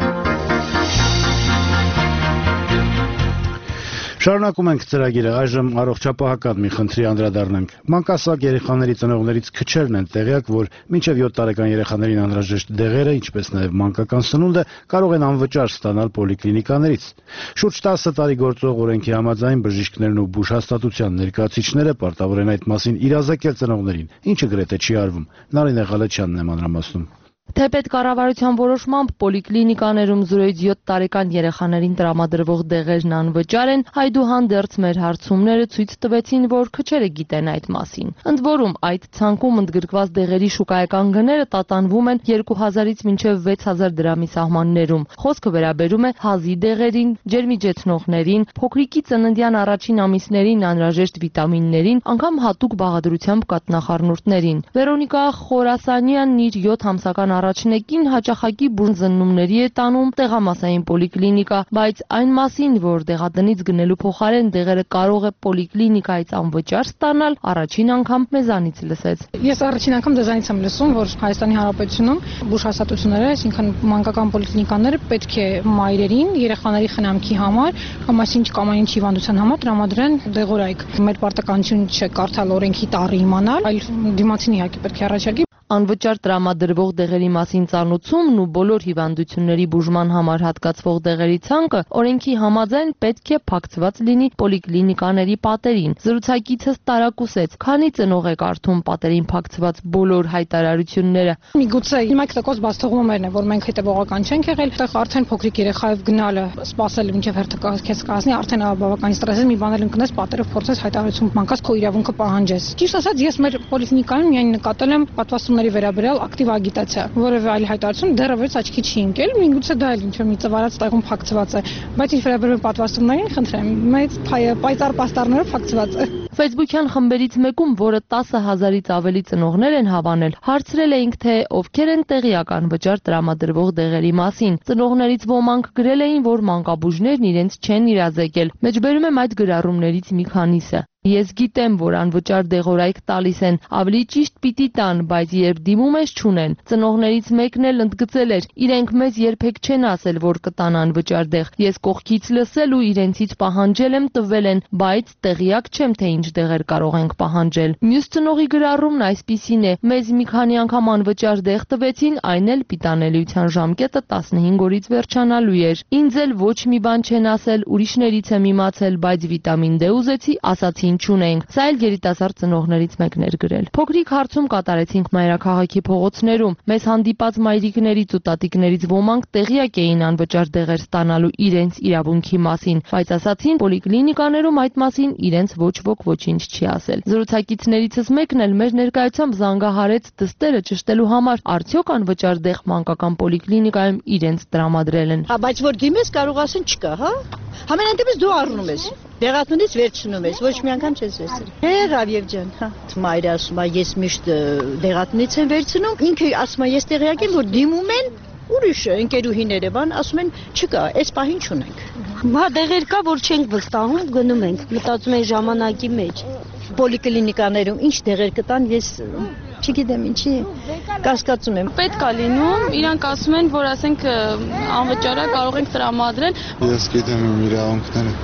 Շարունակում ենք ծրագիրը, այժմ առողջապահական մի խնդրի անդրադառնանք։ Մանկասակ երեխաների ծնողներից քչերն են տեղյակ, որ մինչև յոթ տարեկան երեխաներին անհրաժեշտ դեղերը, ինչպես նաև մանկական սնունդը, կարող են անվճար ստանալ պոլիկլինիկաներից։ Շուրջ տասը տարի գործող օրենքի համաձայն բժիշկներն ու բուժհաստատության ներկայացուցիչները պարտավոր են այդ մասին իրազեկել ծնողներին, ինչը գրեթե չի արվում։ Նարինե Ղալեչյանն է մանրամասնում։ Թեպետ կառավարության որոշմամբ պոլիկլինիկաներում զրոյից յոթ տարեկան երեխաներին տրամադրվող դեղերն անվճար են, այդուհանդերձ մեր հարցումները ցույց տվեցին, որ քչերը գիտեն այդ մասին։ Ընդ որում, այդ ցանկում ընդգրկված դեղերի շուկայական գները տատանվում են երկու հազարից մինչև վեց հազար դրամի սահմաններում։ Խոսքը վերաբերում է հազի դեղերին, ջերմիջեցնողներին, փոքրիկի ծննդյան առաջին ամիսներին անհրաժեշտ վիտամիններին, անգամ հատուկ բաղադրությամբ կաթնախառնուրդներին։ Վերոնիկա Խորասանյանն իր յոթ ամսական առաջնեկին հաճախակի բուժզննումների է տանում տեղամասային պոլիկլինիկա, բայց այն մասին, որ դեղատնից գնելու փոխարեն դեղերը կարող է պոլիկլինիկայից անվճար ստանալ, առաջին անգամ մեզանից լսեց։ Ես առաջին անգամ դեզանից եմ լսում, որ Հայաստանի Հանրապետությունում բուժհաստատությունները, այսինքն մանկական պոլիկլինիկաները պետք է մայրերին, երեխաների խնամքի համար, կամ այսինչ կամ այնչ հիվանդության համար տրամադրեն դեղորայք։ Մեր պարտականություն չէ կարդալ օրենքի տառը իմանալ, այլ դիմացին իհարկե պետք է առաջարկի։ Անվճար տրամադրվող դեղերի մասին ծանոթությունն ու բոլոր հիվանդությունների բուժման համար հատկացվող դեղերի ցանկը օրենքի համաձայն պետք է փակցված լինի պոլիկլինիկաների պատերին։ Զրուցակիցս տարակուսեց, քանի ծնող է կարդում պատերին փակցված բոլոր հայտարարությունները։ Միգուցե մեկ տոկոս բաց թողումներն է, որ մենք հետևողական չենք եղել, այդտեղ արդեն փոքրիկ երեխայով գնալը, սպասել մինչև հերթը քեզ կհասնի, արդեն բավական ստրեսել, մի բան էլ ընկնես, պատերով փորձես հայտարարություն մանկած քո իրավունքը պահանջես։ Ճիշտ ասած, ես մեր պոլիկլինիկայում միայն նկատել եմ պատվաստում վերաբերյալ ակտիվ ագիտացիա, որևէ այլ հայտարարություն դեռևս աչքի չի ընկել, միգուցե դա էլ ինչ-որ մի ծվարած տեղում փակցված է, բայց ինչ վերաբերում է պատվաստումներին, խնդրեմ, մեծ պայծառ պաստառներով փակցված է։ Facebook-յան խմբերից մեկում, որը տասը հազարից ավելի ծնողներ են հավանել, հարցրել էինք, թե ովքեր են տեղյակ անվճար տրամադրվող դեղերի մասին։ Ծնողներից ոմանք գրել էին, որ մանկաբույժներն իրենց չեն իրազեկել։ Մեջբերում եմ այդ գրառումներից մի քանիսը։ Ես գիտեմ, որ անվճար դեղորայք տալիս են, ավելի ճիշտ պիտի տան, բայց երբ դիմում ես չունեն։ Ծնողներից մեկն էլ ընդգծել էր, իրենք մեզ երբեք չեն ասել, որ կտան անվճար դեղ։ Ես կողքից լսել ու իրենցից պահանջել եմ, տվել են, բայց տեղյակ չեմ, թե ինչ դեղեր կարող ենք պահանջել։ Մյուս ծնողի գրառումն այսպիսին է. մեզ մի քանի անգամ անվճար դեղ տվեցին, այն էլ պիտանելիության ժամկետը տասնհինգ օրից վերջանալու էր։ Ինձ էլ ոչ մի բան չեն ասել, ուրիշներից եմ իմացել, բայց վիտամին D ուզեցի, ասացին չունենք։ Սա էլ երիտասարդ ծնողներից մեկն էր գրել։ Փոքրիկ հարցում կատարեցինք մայրաքաղաքի փողոցներում։ Մեզ հանդիպած մայրիկներից ու տատիկներից ոմանք տեղյակ էին անվճար դեղեր ստանալու իրենց իրավունքի մասին, բայց ասացին պոլիկլինիկաներում այդ մասին իրենց ոչ ոք ոչինչ չի ասել։ Զրուցակիցներիցս մեկն էլ մեր ներկայությամբ զանգահարեց դստերը ճշտելու համար, արդյոք անվճար դեղ մանկական պոլիկլինիկայում իրենց տրամադրել են։ Հա, բայց որ դիմես կարող ասեն չկա, հա։ Համենայն դեպս դու առնում ես։ Դեղատնից վերցնում ես, ոչ մի անգամ չես վերցրել։ Եղավ եւ ջան, հա։ Մայրը ասում է, ես միշտ դեղատնից եմ վերցնում, ինքը ասում է, ես տեղյակ եմ, որ դիմում են ուրիշը ընկերուհիները, բան ասում են, չկա, այս պահին չունենք։ Հա, դեղեր կա, որ չենք վստահում, գնում ենք, մտածում ենք ժամանակի մեջ։ Պոլիկլինիկաներում ինչ դեղեր կտան, ես չգիտեմ ինչի, կասկածում եմ։ Պետք է լինում, իրանք ասում են, որ ասենք անվճար է կարող ենք տրամադրել։ Ես գիտեմ իմ իրավունքները։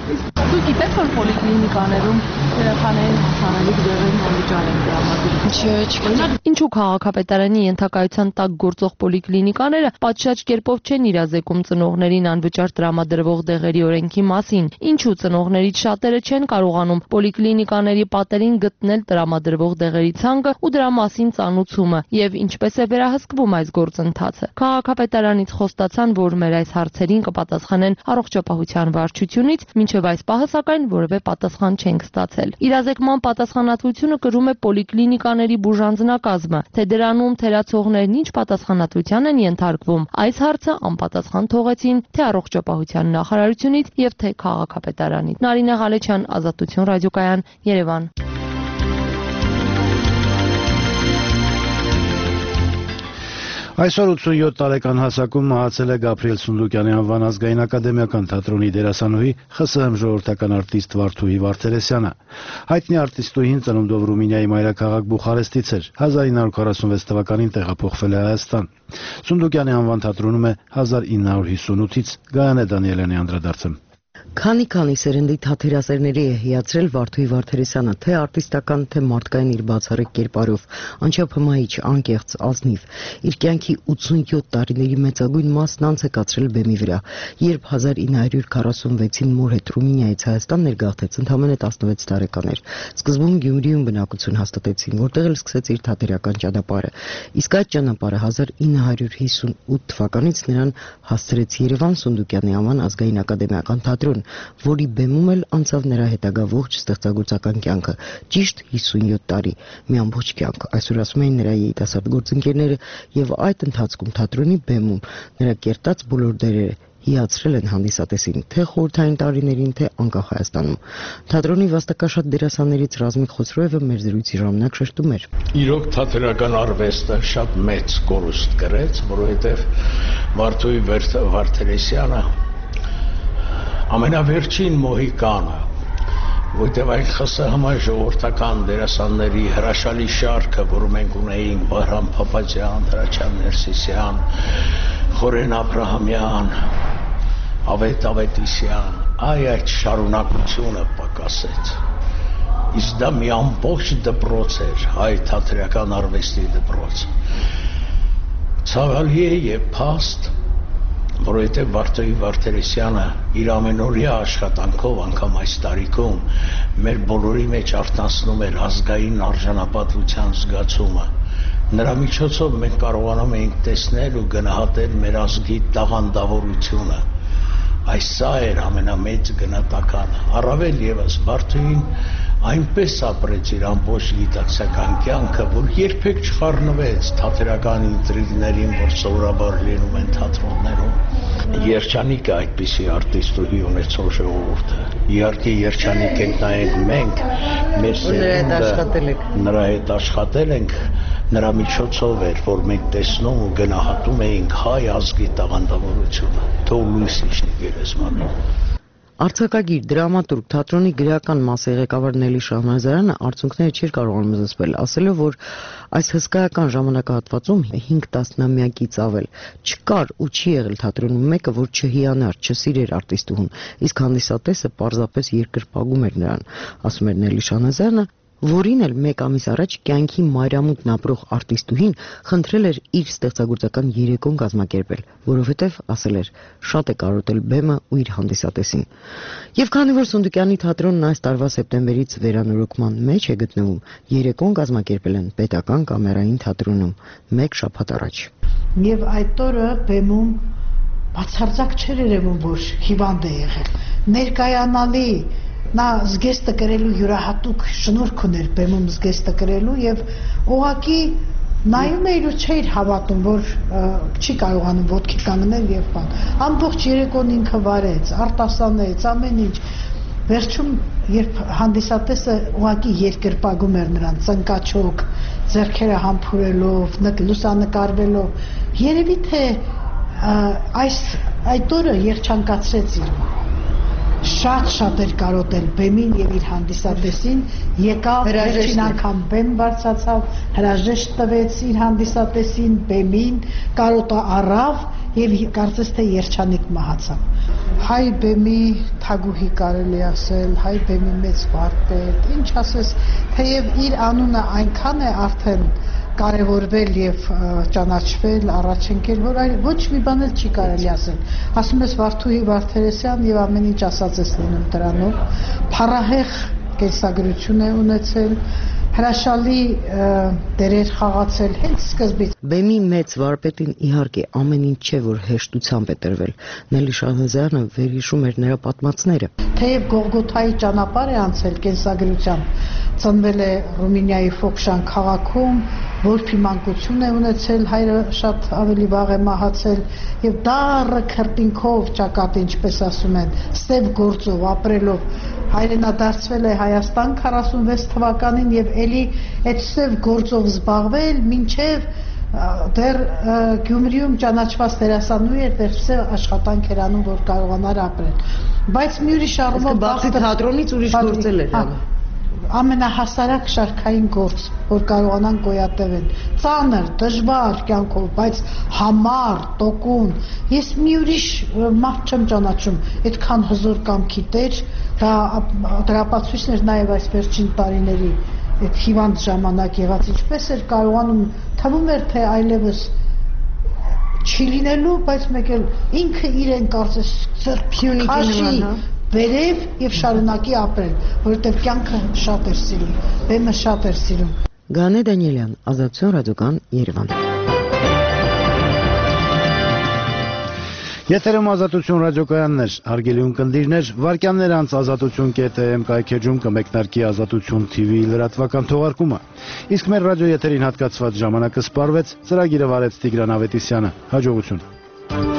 Դու գիտես, որ պոլիկլինիկաներում երեխաներին հասանելիք դեղերին անվճար են տրամադրում։ Չէ, չգիտեմ։ Ինչու քաղաքապետարանի ենթակայության տակ գործող պոլիկլինիկաները պատշաճ կերպով չեն իրազեկում ծնողներին անվճար տրամադրվող դեղերի օրենքի մասին։ Ինչու ծնողներից շատերը չեն կարողանում պոլիկլինիկաների պատերին գտնել տրամադրվող դեղերի ցանկը ու դրա մասին ծանուցումը եւ ինչպես է վերահսկվում այս գործընթացը։ Քաղաքապետարանից խոստացան, որ մեր այս հարցերին կպատասխանեն առողջապահության վարչությունից, մինչև այս պահը սակայն որևէ պատասխան չենք ստացել։ Իրազեկման պատասխանատվությունը կրում է պոլիկլինիկաների բուժանձնակազմը, թե դրանում թերացողներն ինչ պատասխանատվության են ենթարկվում։ Այս հարցը անպատասխան թողեցին թե առողջապահության նախարարությունից եւ թե քաղաքապետարանից։ Նարինե Ղալեչյան, Ազատություն ռադիոկայան, Երևան։ Այսօր ութսունյոթ տարեկան հասակում մահացել է Գաբրիել Սունդուկյանի անվան ազգային ակադեմիական թատրոնի դերասանուհի ԽՍՀՄ ժողովրդական արտիստ Վարդուհի Վարդերեսյանը։ Հայտնի արտիստուհին ծնունդով Ռումինիայի մայրաքաղաք Բուխարեստից էր, հազար ինը հարյուր քառասունվեց թվականին տեղափոխվել է Հայաստան։ Սունդուկյանի անվան թատրոնում է հազար ինը հարյուր հիսունութից։ Գայանե Դանիելյանի անդրադարձը։ Քանի-քանի սերնդի թատերասերների է հիացրել Վարդուհի Վարդերեսյանը, թե արտիստական, թե մարդկային իր բացառիկ կերպարով, անչափ հմայիչ, անկեղծ, ազնիվ։ Իր կյանքի ութսունյոթ տարիների մեծագույն մասն անց է կացրել բեմի վրա, երբ հազար ինը հարյուր քառասունվեցին մոր հետ Ռումինիայից Հայաստան ներգաղթեց, ընդամենը տասնվեց տարեկան էր։ Սկզբում Գյումրիում բնակություն հաստատեցին, որտեղ էլ սկսեց իր թատերական ճանապարհը։ Իսկ այդ ճանապարհը հազար ինը հարյուր հիսունութ թվականից նրան հասցրեց Երևան Սունդուկյանի անվան ազգային ակադեմիական թատրոն, որի բեմում էլ անցավ նրա հետագա ողջ ստեղծագործական կյանքը, ճիշտ հիսունյոթ տարի, մի ամբողջ կյանք, այսօր ասում էին նրա երիտասարդ գործընկերները, եւ այդ ընթացքում թատրոնի բեմում նրա կերտած բոլոր դերերը հիացրել են հանդիսատեսին, թե խորհրդային տարիներին, թե անկախ Հայաստանում։ Թատրոնի վաստակաշատ դերասաններից Ռազմիկ Խոսրոևը մեր զրույցի ժամանակ շեշտում էր. Իրոք թատերական արվեստը շատ մեծ կորուստ կրեց, որովհետև Վարդուհի Վարդերեսյանը ամենավերջին Մոհիկանը, որտեղ այն ԽՍՀՄ ժողովրդական դերասանների հրաշալի շարքը, որ մենք ունեինք Վահրամ Փափազյան, Հրաչյա Ներսիսյան, Խորեն Աբրահամյան, Ավետ Ավետիսյան, այ այդ շարունակությունը պակասեց։ Իսկ դա մի ամբողջ դպրոց էր, հայ թատերական արվեստի դպրոց։ Ցավալի է եւ փաստ, որովհետև Վարդուհի Վարդերեսյանը իր ամենօրյա աշխատանքով անգամ այս տարիքում մեր բոլորի մեջ արտանցնում էր ազգային արժանապատվության զգացումը։ Նրա միջոցով մենք կարողանում էինք տեսնել ու գնահատել մեր ազգի տաղանդավորությունը։ Այս սա էր ամենամեծ գնահատականը։ Առավել ևս Վարդուհին այնպես ապրեց իր ամբողջ գիտակցական կյանքը, որ երբեք չխառնվեց թատերական ինտրիգներին, որ սովորաբար լինում են թատրոններում։ Երջանիկ է այդպիսի արտիստուհի ունեցող ժողովուրդը։ Իհարկե երջանիկ ենք նաև մենք, մեր սերունդը նրա հետ աշխատել ենք, նրա միջոցով էր, որ մենք տեսնում ու գնահատում էինք հայ ազգի տաղանդավորությունը։ Թող լույս իջնի գերեզմանում։ Արձակագիր, դրամատուրգ, թատրոնի գրական մասի ղեկավար Նելի Շահնազարյանը արդյունքները չէր կարողանում զսպել, ասելով, որ այս հսկայական ժամանակահատվածում հինգ տասնամյակից ավել չկար ու չի եղել թատրոնում մեկը, որ չհիանար, չսիրեր արտիստուհուն, իսկ հանդիսատեսը պարզապես երկրպագում էր նրան, ասում էր Նելի Շահնազարյանը, որին էլ մեկ ամիս առաջ կյանքի մայրամուտն ապրող արտիստուհին խնդրել էր իր ստեղծագործական երեկոն կազմակերպել, որովհետև, ասել էր, շատ է կարոտել բեմը ու իր հանդիսատեսին։ Եվ քանի որ Սունդուկյանի թատրոնն այս տարվա սեպտեմբերից վերանորոգման մեջ է գտնվում, երեկոն կազմակերպել են Պետական կամերային թատրոնում մեկ շաբաթ առաջ։ Եվ այդ օրը բեմում բացարձակ չէր երևում, որ հիվանդ է եղել։ Ներկայանալի նա զգեստը կրելու յուրահատուկ շնորհք ուներ բեմում զգեստը կրելու եւ ուղղակի նայում էիր ու չէիր հավատում, որ չի կարողանում ոտքի կանգնել եւ բան։ Ամբողջ երեկոն ինքը վարեց, արտասանեց, ամեն ինչ։ Վերջում երբ հանդիսատեսը ուղղակի երկրպագում էր նրան ծնկաչոք, ձեռքերը համբուրելով, լուսանկարվելով, երևի թե այս այդ օրը երջանկացրեց իր շատ-շատ էր կարոտել բեմին եւ իր հանդիսատեսին, եկավ վերջին անգամ բեմ բարձրացավ, հրաժեշտ տվեց իր հանդիսատեսին, բեմին, կարոտա առավ եւ կարծես թե երջանիկ մահացավ։ Հայ բեմի թագուհի կարելի ասել, հայ բեմի մեծ վարպետ, ինչ ասես, թեև իր անունը այնքան է արդեն կարևորվել եւ ճանաչվել, առաջ ընկել, որ այլ ոչ մի բան էլ չի կարելի ասել։ Ասում ես Վարդուհի Վարդերեսյան եւ ամեն ինչ ասած ես լինում դրանով։ Փառահեղ կենսագրություն է ունեցել, հրաշալի դերեր խաղացել հենց սկզբից։ Բեմի մեծ վարպետին իհարկե ամեն ինչ չէ, որ հեշտությամբ է տրվել։ Նելի Շահնազարյանը վերհիշում էր նրա պատմածները։ Թեև Գողգոթայի ճանապարհ է անցել կենսագրությամբ, ծնվել է Ռումինիայի Ֆոկշան քաղաքում, որփի մանկություն է ունեցել, հայրը շատ ավելի վաղ է մահացել եւ դառը քրտինքով ճակատ, ինչպես ասում են, ստեւ գործով ապրելով հայրենադարձվել է Հայաստան քառասունվեց թվականին եւ էլի այդ ստեւ գործով զբաղվել մինչեւ դեռ Գյումրիում ճանաչված դերասանուհի էր, դեռ ստեւ աշխատանք էր անում, որ կարողանար ապրել։ Բայց մի ուրիշ առումով բացի թատրոնից ուրիշ գործել էր անում։ Ամենահասարակ շարքային գործ, որ կարողանան գոյատևել, ծանր, դժվար կյանքով, բայց համառ, տոկուն։ Ես մի ուրիշ մարդ չեմ ճանաչում, այդքան հզոր կամքի տեր, դա դրապացույցն էր նաև այս վերջին տարիների այդ հիվանդ ժամանակ եղած, ինչպես էր կարողանում, թվում էր թե այլևս չի լինելու, բայց մեկ էլ ինքը իրեն կարծես ձեռքի վերև եւ շարունակի ապրել, որովհետեւ կյանքը շատ էր սիրում, բեմը շատ էր սիրում։ Գանե Դանիելյան, Ազատություն ռադիոկան, Երևան։ Եթերում Ազատություն ռադիոկայաններ, հարգելի ունկնդիրներ, վարքյաններ անց ազատություն.am կայքեջում կմեկնարկի Ազատություն թի վի լրատվական թողարկումը։ Իսկ մեր ռադիո եթերին հատկացված ժամանակը սպառվեց, ծրագիրը վարեց Տիգրան Ավետիսյանը։ Հաջողություն։